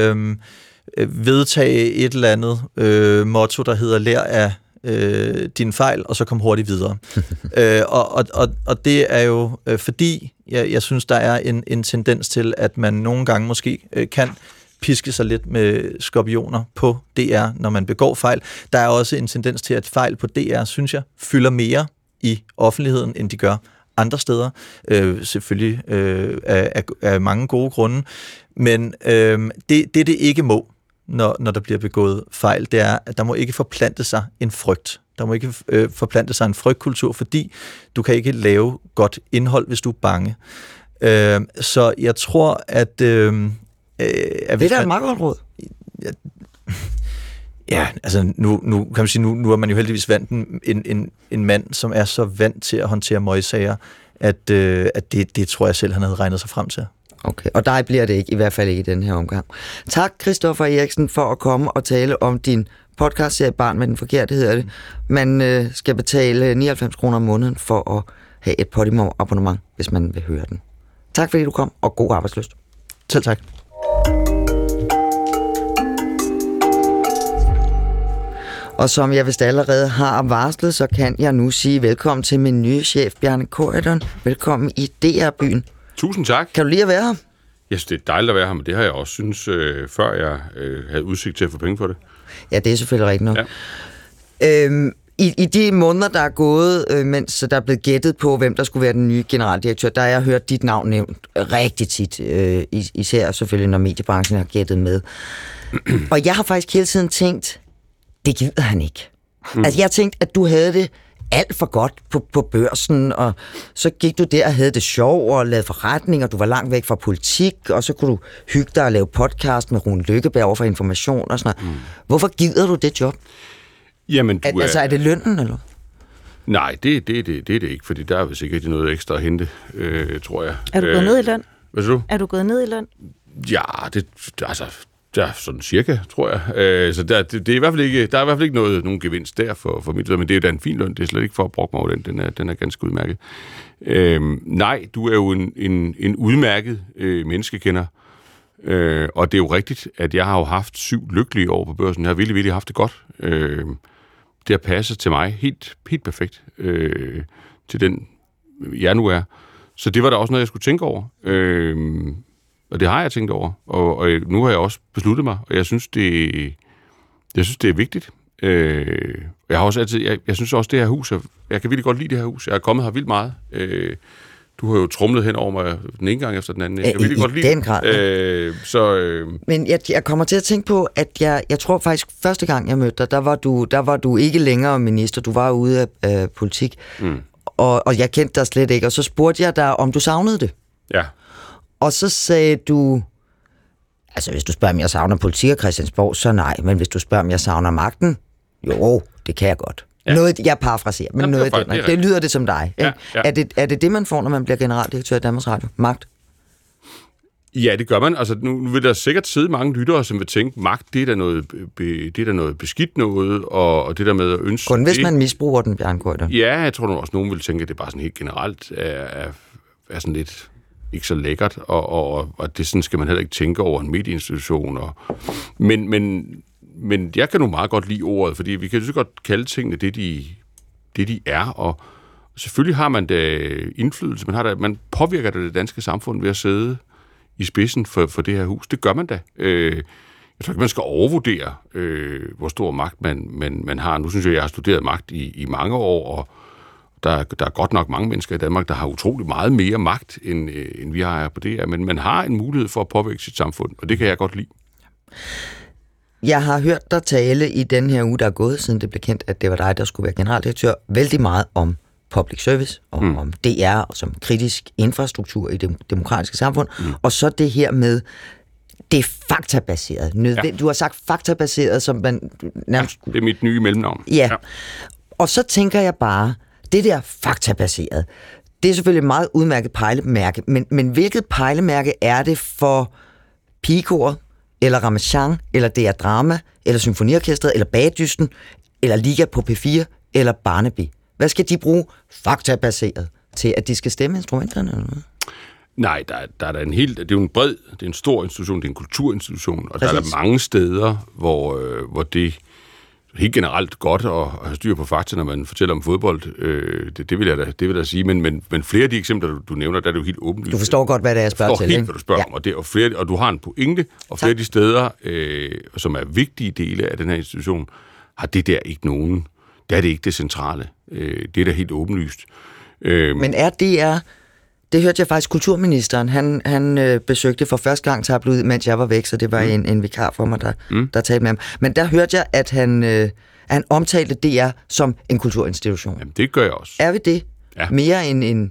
vedtage et eller andet motto, der hedder lær af din fejl, og så kom hurtigt videre. Og det er jo fordi, jeg synes, der er en tendens til, at man nogle gange måske kan piske sig lidt med skorpioner på DR, når man begår fejl. Der er også en tendens til, at fejl på DR, synes jeg, fylder mere i offentligheden, end de gør andre steder. Selvfølgelig af mange gode grunde. Men det ikke må, når der bliver begået fejl, det er, at der må ikke forplante sig en frygt. Der må ikke forplante sig en frygtkultur, fordi du kan ikke lave godt indhold, hvis du er bange. Så jeg tror, at... det er da et meget godt råd. Ja, altså nu kan man sige, nu er man jo heldigvis vant en mand, som er så vant til at håndtere møgsager, at det tror jeg selv, han havde regnet sig frem til. Okay, og dig bliver det ikke, i hvert fald ikke i den her omgang. Tak, Christoffer Eriksen, for at komme og tale om din podcastserie Barn med den forkerte, hedder det. Man skal betale 99 kroner om måneden for at have et Podimo-abonnement, hvis man vil høre den. Tak fordi du kom, og god arbejdslyst. Selv tak. Og som jeg vist allerede har varslet, så kan jeg nu sige velkommen til min nye chef, Bjarne Corydon. Velkommen i DR-byen. Tusind tak. Kan du lide at være her? Jeg synes, det er dejligt at være her, men det har jeg også synes, før jeg havde udsigt til at få penge for det. Ja, det er selvfølgelig rigtigt nok. Ja. I de måneder, der er gået, mens der er blevet gættet på, hvem der skulle være den nye generaldirektør, der har jeg hørt dit navn nævnt rigtig tit. Især selvfølgelig, når mediebranchen har gættet med. Og jeg har faktisk hele tiden tænkt, det gider han ikke. Altså, jeg tænkte, at du havde det alt for godt på børsen, og så gik du der og havde det sjov og lavede forretninger, du var langt væk fra politik, og så kunne du hygge dig og lave podcast med Rune Lykkeberg over for Information og sådan noget. Hvorfor gider du det job? Jamen, altså, er det lønnen, eller? Nej, det er det ikke, fordi der er vist ikke noget ekstra at hente, tror jeg. Er du gået ned i løn? Hvad siger du? Er du gået ned i løn? Ja, der er sådan cirka, tror jeg. Så det er i hvert fald ikke, der er i hvert fald ikke nogen gevinst der for mit løn, men det er jo da en fin løn. Det er slet ikke for at brokke mig over den er ganske udmærket. Nej, du er jo en udmærket menneskekender, og det er jo rigtigt, at jeg har jo haft 7 lykkelige år på børsen. Jeg har virkelig haft det godt. Det har passet til mig helt perfekt til den, jeg nu er. Så det var da også noget, jeg skulle tænke over. Og det har jeg tænkt over. Og nu har jeg også besluttet mig, og jeg synes, det er vigtigt. Jeg har også altid, jeg synes også, det her hus, jeg kan virkelig godt lide det her hus. Jeg er kommet her vildt meget. Du har jo trumlet hen over mig den ene gang efter den anden. Jeg kan virkelig godt lide den grad. Men jeg kommer til at tænke på, at jeg tror faktisk, første gang jeg mødte dig, der var du ikke længere minister. Du var ude af politik. Og jeg kendte dig slet ikke. Og så spurgte jeg dig, om du savnede det. Ja. Og så sagde du... Altså, hvis du spørger, om jeg savner politik og Christiansborg, så nej. Men hvis du spørger, om jeg savner magten, jo, det kan jeg godt. Ja. Noget, jeg parafraserer, men noget af det lyder det som dig. Ja, ja. Er det man får, når man bliver generaldirektør i Danmarks Radio? Magt? Ja, det gør man. Altså, nu vil der sikkert sidde mange lyttere, som vil tænke, magt, det er da noget beskidt noget, og det der med at ønske... Kun hvis man misbruger den, Bjarne Corydon. Ja, jeg tror nu også, nogen vil tænke, at det bare sådan helt generelt er sådan lidt ikke så lækkert, og det sådan skal man heller ikke tænke over en medieinstitution. Men jeg kan nu meget godt lide ordet, fordi vi kan jo så godt kalde tingene det, de er, og selvfølgelig har man da indflydelse, man påvirker det danske samfund ved at sidde i spidsen for det her hus. Det gør man da. Jeg tror ikke, man skal overvurdere, hvor stor magt man har. Nu synes jeg har studeret magt i mange år, og der er godt nok mange mennesker i Danmark, der har utrolig meget mere magt, end vi har her på DR, men man har en mulighed for at påvirke sit samfund, og det kan jeg godt lide. Jeg har hørt dig tale i den her uge, der er gået, siden det blev kendt, at det var dig, der skulle være generaldirektør, vældig meget om public service, og om DR og som kritisk infrastruktur i det demokratiske samfund, og så det her med det faktabaseret. Ja. Du har sagt faktabaseret, som man nærmest... Ja, det er mit nye mellemnavn. Ja. Og så tænker jeg bare, det der faktabaseret, det er selvfølgelig et meget udmærket pejlemærke, men hvilket pejlemærke er det for pigekoret, eller Ramachan, eller DR Drama, eller Symfoniorkestret, eller Bagedysten, eller Liga på P4, eller Barnaby? Hvad skal de bruge faktabaseret til, at de skal stemme instrumenterne eller noget? Nej, der er en helt... Det er jo en bred, det er en stor institution, det er en kulturinstitution, og præcis. Der er mange steder, hvor det helt generelt godt at have styr på fakta, når man fortæller om fodbold. Det vil jeg da sige, men flere af de eksempler, du nævner, der er det jo helt åbenlyst. Du forstår godt, hvad det er, jeg spørger til. Jeg forstår helt, hvad du spørger om, og du har en pointe, og flere af de steder, som er vigtige dele af den her institution, har det der ikke nogen... Det er det ikke det centrale. Det er da helt åbenlyst. Men er DR... Det hørte jeg faktisk kulturministeren. Han besøgte for første gang Tabloid, mens jeg var væk, så det var en vikar for mig, der talte med ham. Men der hørte jeg, at han omtalte DR som en kulturinstitution. Jamen, det gør jeg også. Er vi det? Ja. Mere end en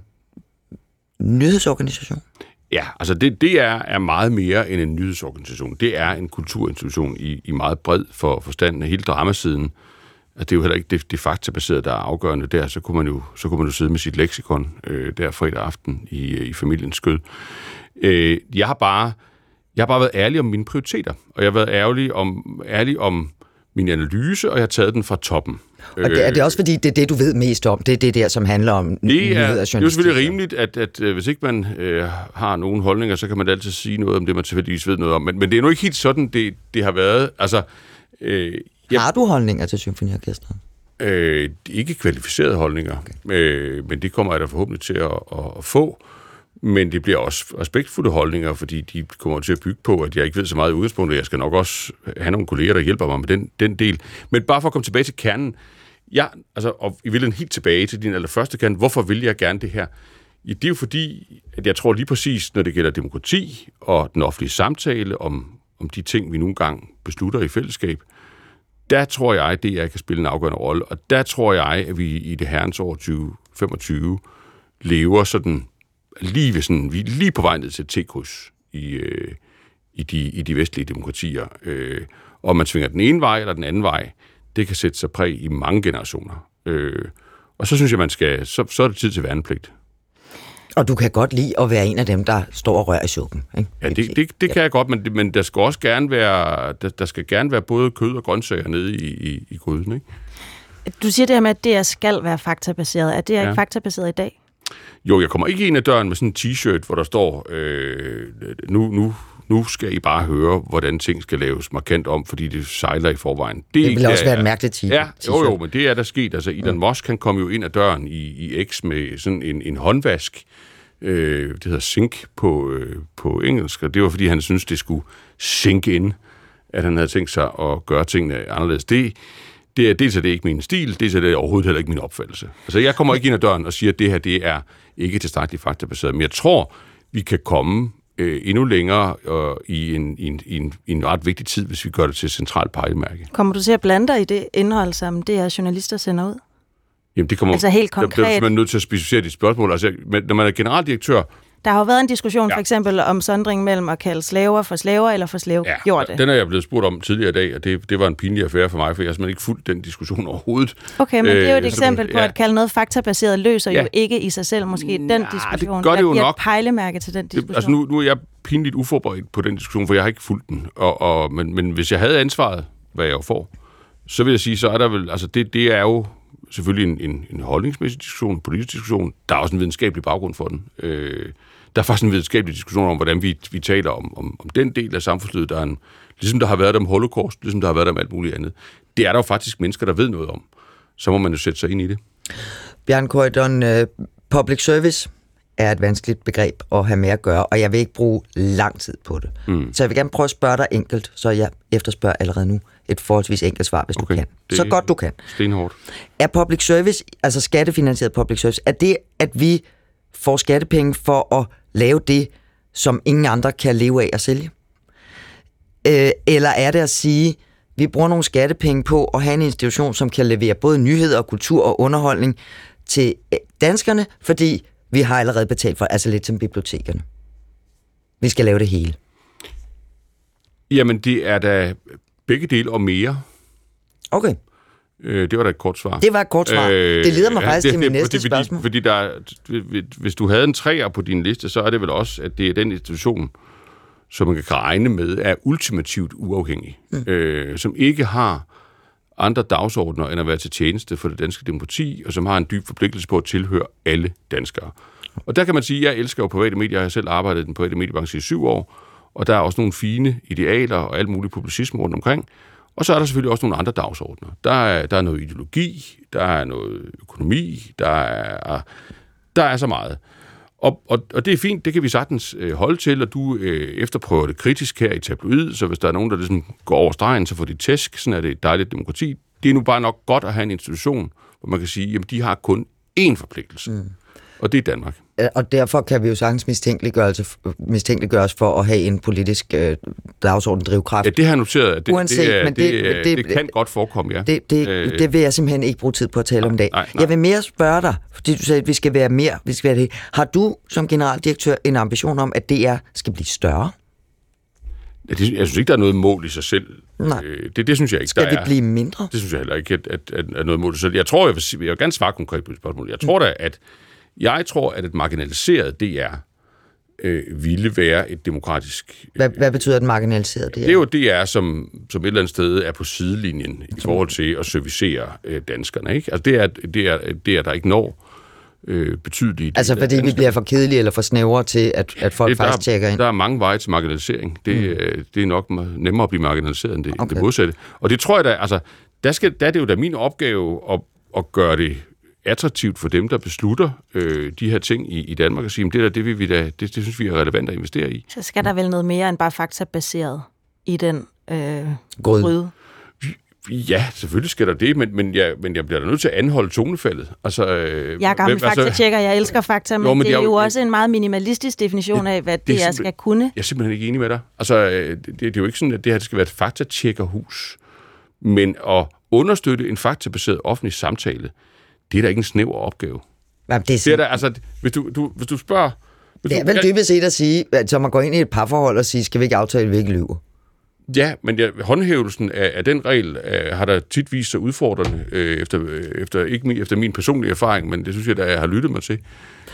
nyhedsorganisation? Ja, altså det er meget mere end en nyhedsorganisation. Det er en kulturinstitution i meget bred forstand af hele dramasiden. Det er jo heller ikke det faktabaserede, der er afgørende der. Så kunne man jo sidde med sit leksikon der fredag aften i familiens skød. Jeg har bare været ærlig om mine prioriteter, og jeg har været ærlig om min analyse, og jeg har taget den fra toppen. Og er det også fordi, det er det, du ved mest om? Det er det der, som handler om nyheder og journalistik? Det er jo selvfølgelig rimeligt, at hvis ikke man har nogen holdninger, så kan man altid sige noget om det, man tilfældigvis ved noget om. Men det er nu ikke helt sådan, det har været. Altså... Har du holdninger til Symfoniorkestret? Ikke kvalificerede holdninger, okay. Men det kommer jeg da forhåbentlig til at få. Men det bliver også respektfulde holdninger, fordi de kommer til at bygge på, at jeg ikke ved så meget i udgangspunktet. Jeg skal nok også have nogle kolleger, der hjælper mig med den del. Men bare for at komme tilbage til kernen. Og I vil helt tilbage til din allerførste kerne. Hvorfor vil jeg gerne det her? Det er jo fordi, at jeg tror lige præcis, når det gælder demokrati og den offentlige samtale om de ting, vi nogle gange beslutter i fællesskab, der tror jeg, at DR kan spille en afgørende rolle, og der tror jeg, at vi i det herrens år 2025 lever sådan vi er lige på vej ned til et T-kryds i de vestlige demokratier. Og man svinger den ene vej eller den anden vej, det kan sætte sig præg i mange generationer. Og så synes jeg, så er det tid til værnepligt. Og du kan godt lide at være en af dem, der står og rører i suppen, ikke? Ja, det kan jeg godt, men der skal også gerne være både kød og grøntsager nede i gryden, ikke? Du siger det her med, at det skal være faktabaseret. Er det ikke faktabaseret i dag? Jo, jeg kommer ikke ind ad døren med sådan en t-shirt, hvor der står, nu skal I bare høre, hvordan ting skal laves markant om, fordi det sejler i forvejen. Det vil også være et mærkeligt t-shirt. Ja, jo, men det er der sket. Altså, Elon Musk, han kom jo ind ad døren i X med sådan en håndvask. Det hedder sink på engelsk, og det var, fordi han syntes, det skulle sink ind, at han havde tænkt sig at gøre tingene anderledes. Det dels er det ikke min stil, dels er det overhovedet heller ikke min opfattelse. Altså, jeg kommer ikke ind ad døren og siger, at det her det er ikke tilstrækkeligt faktabaseret, men jeg tror, vi kan komme endnu længere i en ret vigtig tid, hvis vi gør det til et centralt pejlemærke. Kommer du til at blande dig i det indhold, som det her journalister sender ud? Jamen, det kommer, altså helt konkret. Der er man nødt til at specificere de spørgsmål. Altså, når man er generaldirektør... Der har jo været en diskussion, for eksempel, om sondring mellem at kalde slaver for slaver eller for slavegjorte. Den er jeg blevet spurgt om tidligere i dag, og det var en pinlig affære for mig, for jeg har simpelthen ikke fulgt den diskussion overhovedet. Okay, men det er jo et eksempel på, at kalde noget faktabaseret løser jo ikke i sig selv måske den diskussion. Det gør det jo nok. Et pejlemærke til den diskussion. Altså nu er jeg pinligt uforberedt på den diskussion, for jeg har ikke fulgt den. Men hvis jeg havde ansvaret, hvad jeg jo får, så vil jeg sige, så er der vel... Altså det er jo selvfølgelig en holdningsmæssig diskussion, en politisk diskussion. Der er også en videnskabelig baggrund for den. Der er faktisk en videnskabelig diskussion om, hvordan vi taler om den del af samfundslivet, der er ligesom der har været om holocaust, ligesom der har været om alt muligt andet. Det er der jo faktisk mennesker, der ved noget om. Så må man jo sætte sig ind i det. Bjarne Corydon, public service er et vanskeligt begreb at have med at gøre, og jeg vil ikke bruge lang tid på det. Så jeg vil gerne prøve at spørge dig enkelt, så jeg efterspørger allerede nu et forholdsvis enkelt svar, hvis du kan. Så godt du kan. Stenhårdt. Er public service, altså skattefinansieret public service, er det, at vi får skattepenge for at lave det, som ingen andre kan leve af at sælge? Eller er det at sige, vi bruger nogle skattepenge på at have en institution, som kan levere både nyheder, kultur og underholdning til danskerne, fordi vi har allerede betalt for, altså lidt som bibliotekerne. Vi skal lave det hele. Jamen, det er da begge dele og mere. Okay. Det var da et kort svar. Det var et kort svar. Det leder mig faktisk til min næste spørgsmål. Fordi hvis du havde en 3'er på din liste, så er det vel også, at det er den institution, som man kan regne med, er ultimativt uafhængig. Som ikke har andre dagsordner, end at være til tjeneste for det danske demokrati, og som har en dyb forpligtelse på at tilhøre alle danskere. Og der kan man sige, at jeg elsker jo private medier. Jeg har selv arbejdet i den private mediebranche i 7 år, og der er også nogle fine idealer og alt muligt publicisme rundt omkring. Og så er der selvfølgelig også nogle andre dagsordner. Der er noget ideologi, der er noget økonomi, der er så meget. Og det er fint, det kan vi sagtens holde til, og du efterprøver det kritisk her i tabloid, så hvis der er nogen, der ligesom går over stregen, så får de tæsk, sådan er det et dejligt demokrati. Det er nu bare nok godt at have en institution, hvor man kan sige, jamen de har kun én forpligtelse, og det er Danmark. Og derfor kan vi jo sagtens mistænkeliggøres for at have en politisk dagsorden drivkraft. Ja, det har jeg noteret, at det kan godt forekomme, ja. Det vil jeg simpelthen ikke bruge tid på at tale om i dag. Nej. Jeg vil mere spørge dig, fordi du sagde, at vi skal være mere, vi skal være det. Har du som generaldirektør en ambition om, at DR skal blive større? Jeg synes ikke, der er noget mål i sig selv. Nej. Det synes jeg ikke, skal det blive mindre? Det synes jeg heller ikke, at er noget mål i sig selv. Jeg vil gerne svare konkret på et spørgsmål. Jeg tror, at et marginaliseret DR ville være et demokratisk... Hvad betyder et marginaliseret DR? Det er jo DR, som et eller andet sted er på sidelinjen i forhold til at servicere danskerne. Ikke? Altså det er der ikke når betydelige... Altså fordi danskere. Vi bliver for kedelige eller for snævre til, at folk faktisk tjekker ind? Der er mange veje til marginalisering. Det er nok nemmere at blive marginaliseret end det modsatte. Og det tror jeg da... Altså, der er det jo da min opgave at gøre det attraktivt for dem, der beslutter de her ting i Danmark, og sige, at det synes vi er relevant at investere i. Så skal der vel noget mere end bare faktabaseret i den gryde? Ja, selvfølgelig skal der det, men jeg bliver da nødt til at anholde tonefaldet. Altså, jeg er gammel faktatjekker, jeg elsker fakta, men det er jo også en meget minimalistisk definition af, hvad det skal kunne. Jeg er simpelthen ikke enig med dig. Altså, det er jo ikke sådan, at det her skal være et faktatjekkerhus, men at understøtte en faktabaseret offentlig samtale, det er da ikke en snæver opgave. Jamen, det er der, altså, hvis du spørger... Det er vel dybest set at sige, at man går ind i et parforhold og siger, skal vi ikke aftale, at vi ikke lyver? Ja, men håndhævelsen af den regel har der tit vist sig udfordrende, efter min personlige erfaring, men det synes jeg, da jeg har lyttet mig til.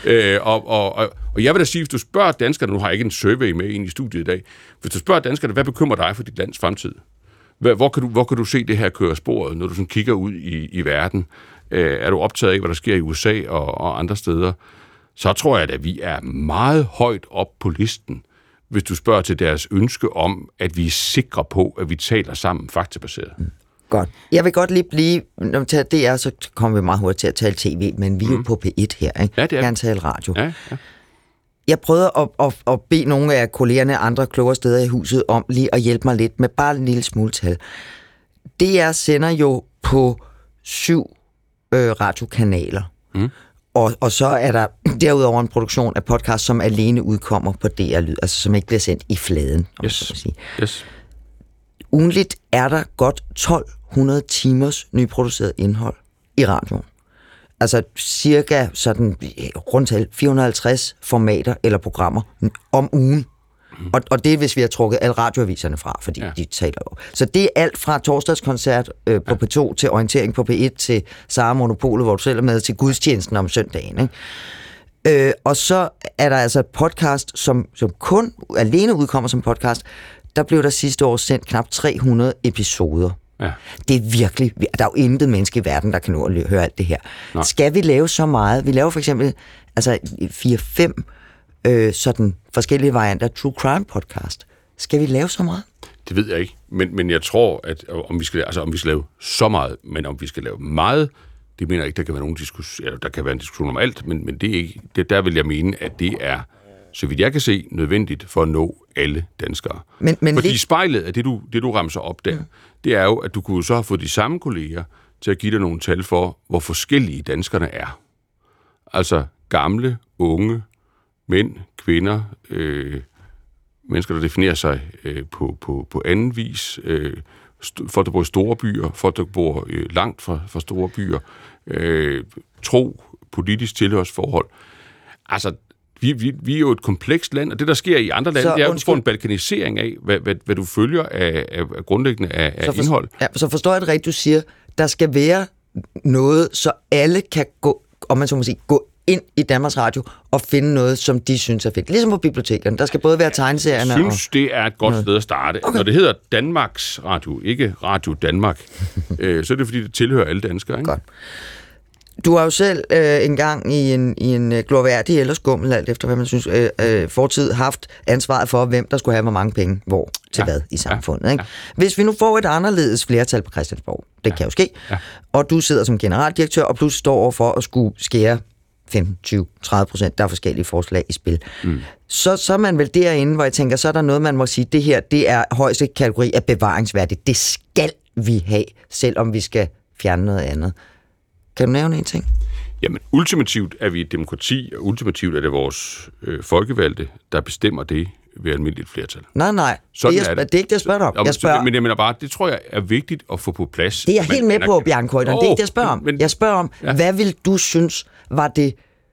Og jeg vil da sige, hvis du spørger danskerne, nu har jeg ikke en survey med ind i studiet i dag, hvis du spørger danskerne, hvad bekymrer dig for dit lands fremtid? Hvor kan du se det her køre sporet, når du sådan kigger ud i verden? Er du optaget af, hvad der sker i USA og andre steder? Så tror jeg, at vi er meget højt op på listen, hvis du spørger til deres ønske om, at vi er sikre på, at vi taler sammen faktabaseret. Godt. Jeg vil godt lige blive... Når vi tager DR, så kommer vi meget hurtigt til at tale tv, men vi er jo på P1 her, ikke? Ja, det er. Gerne tale radio. Ja. Jeg prøvede at bede nogle af kollegerne andre klogere steder i huset om lige at hjælpe mig lidt med bare en lille smule tal. DR sender jo på 7 radiokanaler. Og så er der derudover en produktion af podcast, som alene udkommer på DR Lyd, altså som ikke bliver sendt i fladen. Yes. Ugenligt er der godt 1200 timers nyproduceret indhold i radioen. Altså cirka sådan rundt tal 450 formater eller programmer om ugen. Og det er, hvis vi har trukket alle radioaviserne fra, fordi de taler jo. Så det er alt fra torsdagskoncert på P2 til orientering på P1 til Sara Monopolet, hvor du selv er med, til gudstjenesten om søndagen. Ikke? Og så er der altså et podcast, som kun alene udkommer som podcast. Der blev der sidste år sendt knap 300 episoder. Ja. Det er virkelig... Der er jo intet menneske i verden, der kan nå at høre alt det her. Nej. Skal vi lave så meget? Vi laver for eksempel 4-5 sådan forskellige varianter True Crime podcast. Skal vi lave så meget? Det ved jeg ikke, men jeg tror, at om vi skal lave så meget, men om vi skal lave meget, det mener jeg ikke, der kan være nogen diskussion, der kan være en diskussion om alt, men det er ikke, der vil jeg mene, at det er, så vidt jeg kan se, nødvendigt for at nå alle danskere. Men fordi spejlet af det du ramser op der, det er jo, at du kunne så have fået de samme kolleger til at give dig nogle tal for, hvor forskellige danskerne er. Altså gamle, unge, mænd, kvinder, mennesker, der definerer sig på anden vis, folk, der bor i store byer, folk, der bor langt fra store byer, tro, politisk tilhørsforhold. Altså, vi er jo et komplekst land, og det, der sker i andre lande, det er, at du får en balkanisering af, hvad du følger af grundlæggende af indhold. Så forstår jeg det rigtigt, du siger, der skal være noget, så alle kan gå, om man så må sige, gå ind i Danmarks Radio og finde noget, som de synes er fedt. Ligesom på bibliotekerne. Der skal både være tegneserierne og... Jeg synes, det er et godt sted at starte. Okay. Når det hedder Danmarks Radio, ikke Radio Danmark, så er det, fordi det tilhører alle danskere, ikke? Godt. Du har jo selv engang i en glorværdig eller skummel, alt efter hvad man synes, fortid haft ansvaret for, hvem der skulle have hvor mange penge, hvor til hvad i samfundet. Ikke? Hvis vi nu får et anderledes flertal på Christiansborg, det kan jo ske, og du sidder som generaldirektør, og pludselig står over for at skulle skære 15, 20, 30%, der er forskellige forslag i spil. Så er man vel derinde, hvor jeg tænker, så er der noget, man må sige, det her, det er højeste kategori af bevaringsværdigt. Det skal vi have, selvom vi skal fjerne noget andet. Kan du nævne en ting? Jamen, ultimativt er vi et demokrati, og ultimativt er det vores folkevalgte, der bestemmer det ved almindeligt flertal. Nej. Sådan det er ikke det, jeg spørger om. Men jeg mener bare, det tror jeg er vigtigt at få på plads. Det er jeg helt med på, Bjarne Corydon. Det er ikke det, jeg spørger om. Jeg spørger om, hvad vil du synes var det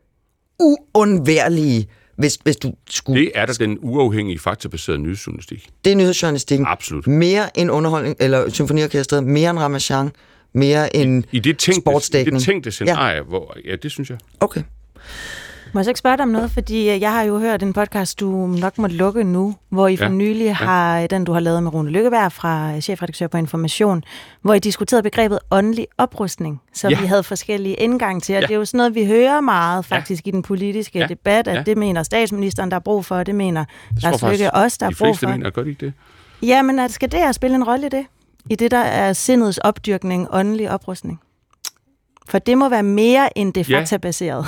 uundværlige, hvis du skulle... Det er der den uafhængige, faktabaserede nyhedsjournalistik. Det er nyhedsjournalistikken. Absolut. Mere end underholdning, eller symfoniorkestret, mere end Ramachan, mere end sportsdækning. I det tænkte scenarie, hvor... Ja, det synes jeg. Okay. Må jeg så ikke spørge dig om noget? Fordi jeg har jo hørt en podcast, du nok må lukke nu, hvor I for nylig har, den du har lavet med Rune Lykkeberg fra chefredaktør på Information, hvor I diskuterede begrebet åndelig oprustning, som vi havde forskellige indgang til. Og det er jo sådan noget, vi hører meget faktisk i den politiske debat, at det mener statsministeren, der er brug for, det mener Lars Løkke også, der er brug for. De fleste mener godt ikke det. Ja, men skal det her spille en rolle i det? I det, der er sindets opdyrkning, åndelig oprustning? For det må være mere end det faktabaserede.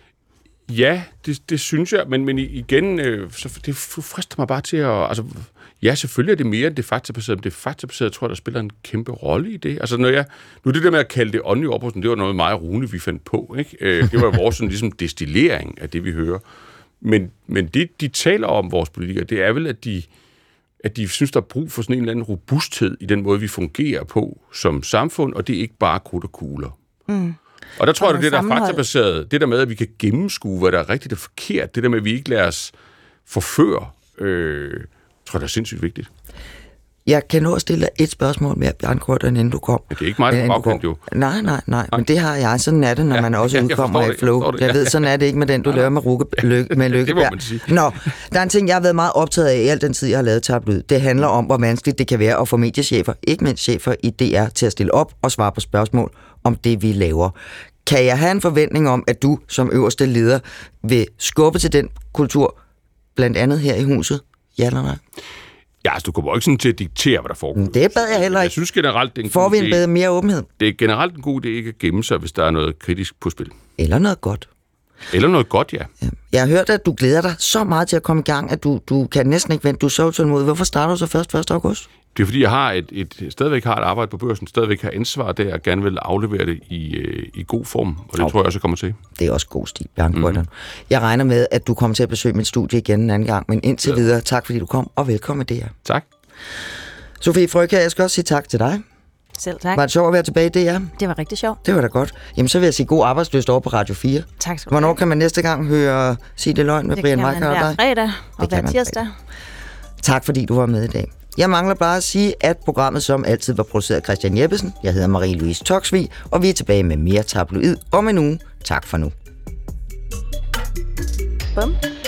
Ja, det synes jeg, men igen, så det frister mig bare til at... Altså, ja, selvfølgelig er det mere end det faktabaserede, men det faktabaserede, tror jeg, der spiller en kæmpe rolle i det. Altså, nu det der med at kalde det åndelig oprustning, det var noget meget Rune, vi fandt på, ikke? Det var vores sådan, ligesom destillering af det, vi hører. Men det, de taler om, vores politikere, det er vel, at de synes, der er brug for sådan en eller anden robusthed i den måde, vi fungerer på som samfund, og det er ikke bare krudt og kugler. Og der tror jeg, det der er faktabaseret, det der med, at vi kan gennemskue, hvad der er rigtigt og forkert, det der med, at vi ikke lader os forføre, tror jeg, det er sindssygt vigtigt. Jeg kan nå at stille dig et spørgsmål mere, Bjarne Corydon, inden du kom. Men det er ikke mig, der baggrund, jo. Nej, men det har jeg. Sådan er det, når man også udkommer i flow. Jeg ved, sådan er det ikke med den, du laver med Lykkeberg. Det må man sige. Nå, der er en ting, jeg har været meget optaget af i al den tid, jeg har lavet Tabloid. Det handler om, hvor vanskeligt det kan være at få mediechefer, ikke mindst chefer i DR, til at stille op og svare på spørgsmål om det, vi laver. Kan jeg have en forventning om, at du som øverste leder vil skubbe til den kultur, blandt andet her i huset? Ja eller nej? Ja, altså, du kommer ikke sådan til at diktere, hvad der foregår. Det bad jeg heller ikke. Jeg synes generelt, det er en får vi en bedre, mere åbenhed? Det er generelt en god idé ikke at gemme sig, hvis der er noget kritisk på spil. Eller noget godt. Eller noget godt, ja. Jeg har hørt, at du glæder dig så meget til at komme i gang, at du kan næsten ikke vente. Du er så utålmodig. Hvorfor starter du så først 1. august? Det er fordi, jeg stadigvæk har et arbejde på børsen, stadigvæk har ansvar der, og gerne vil aflevere det i god form, og det tror jeg også, jeg kommer til. Det er også god stil, Bjarne Corydon. Jeg regner med, at du kommer til at besøge mit studie igen en anden gang, men indtil videre, tak fordi du kom, og velkommen i DR. Tak. Sofie Frøkjær, jeg skal også sige tak til dig. Selv tak. Var det sjovt at være tilbage i DR? Det var rigtig sjovt. Det var da godt. Jamen, så vil jeg sige god arbejdslyst over på Radio 4. Tak skal du Hvornår kan man næste gang høre Sig det løgn med Brian Mørk og dig? Det kan man hver fredag og hver tirsdag. Tak fordi du var med i dag. Jeg mangler bare at sige, at programmet som altid var produceret af Christian Jeppesen. Jeg hedder Marie-Louise Toksvig, og vi er tilbage med mere tabloid om en uge. Tak for nu. Bum.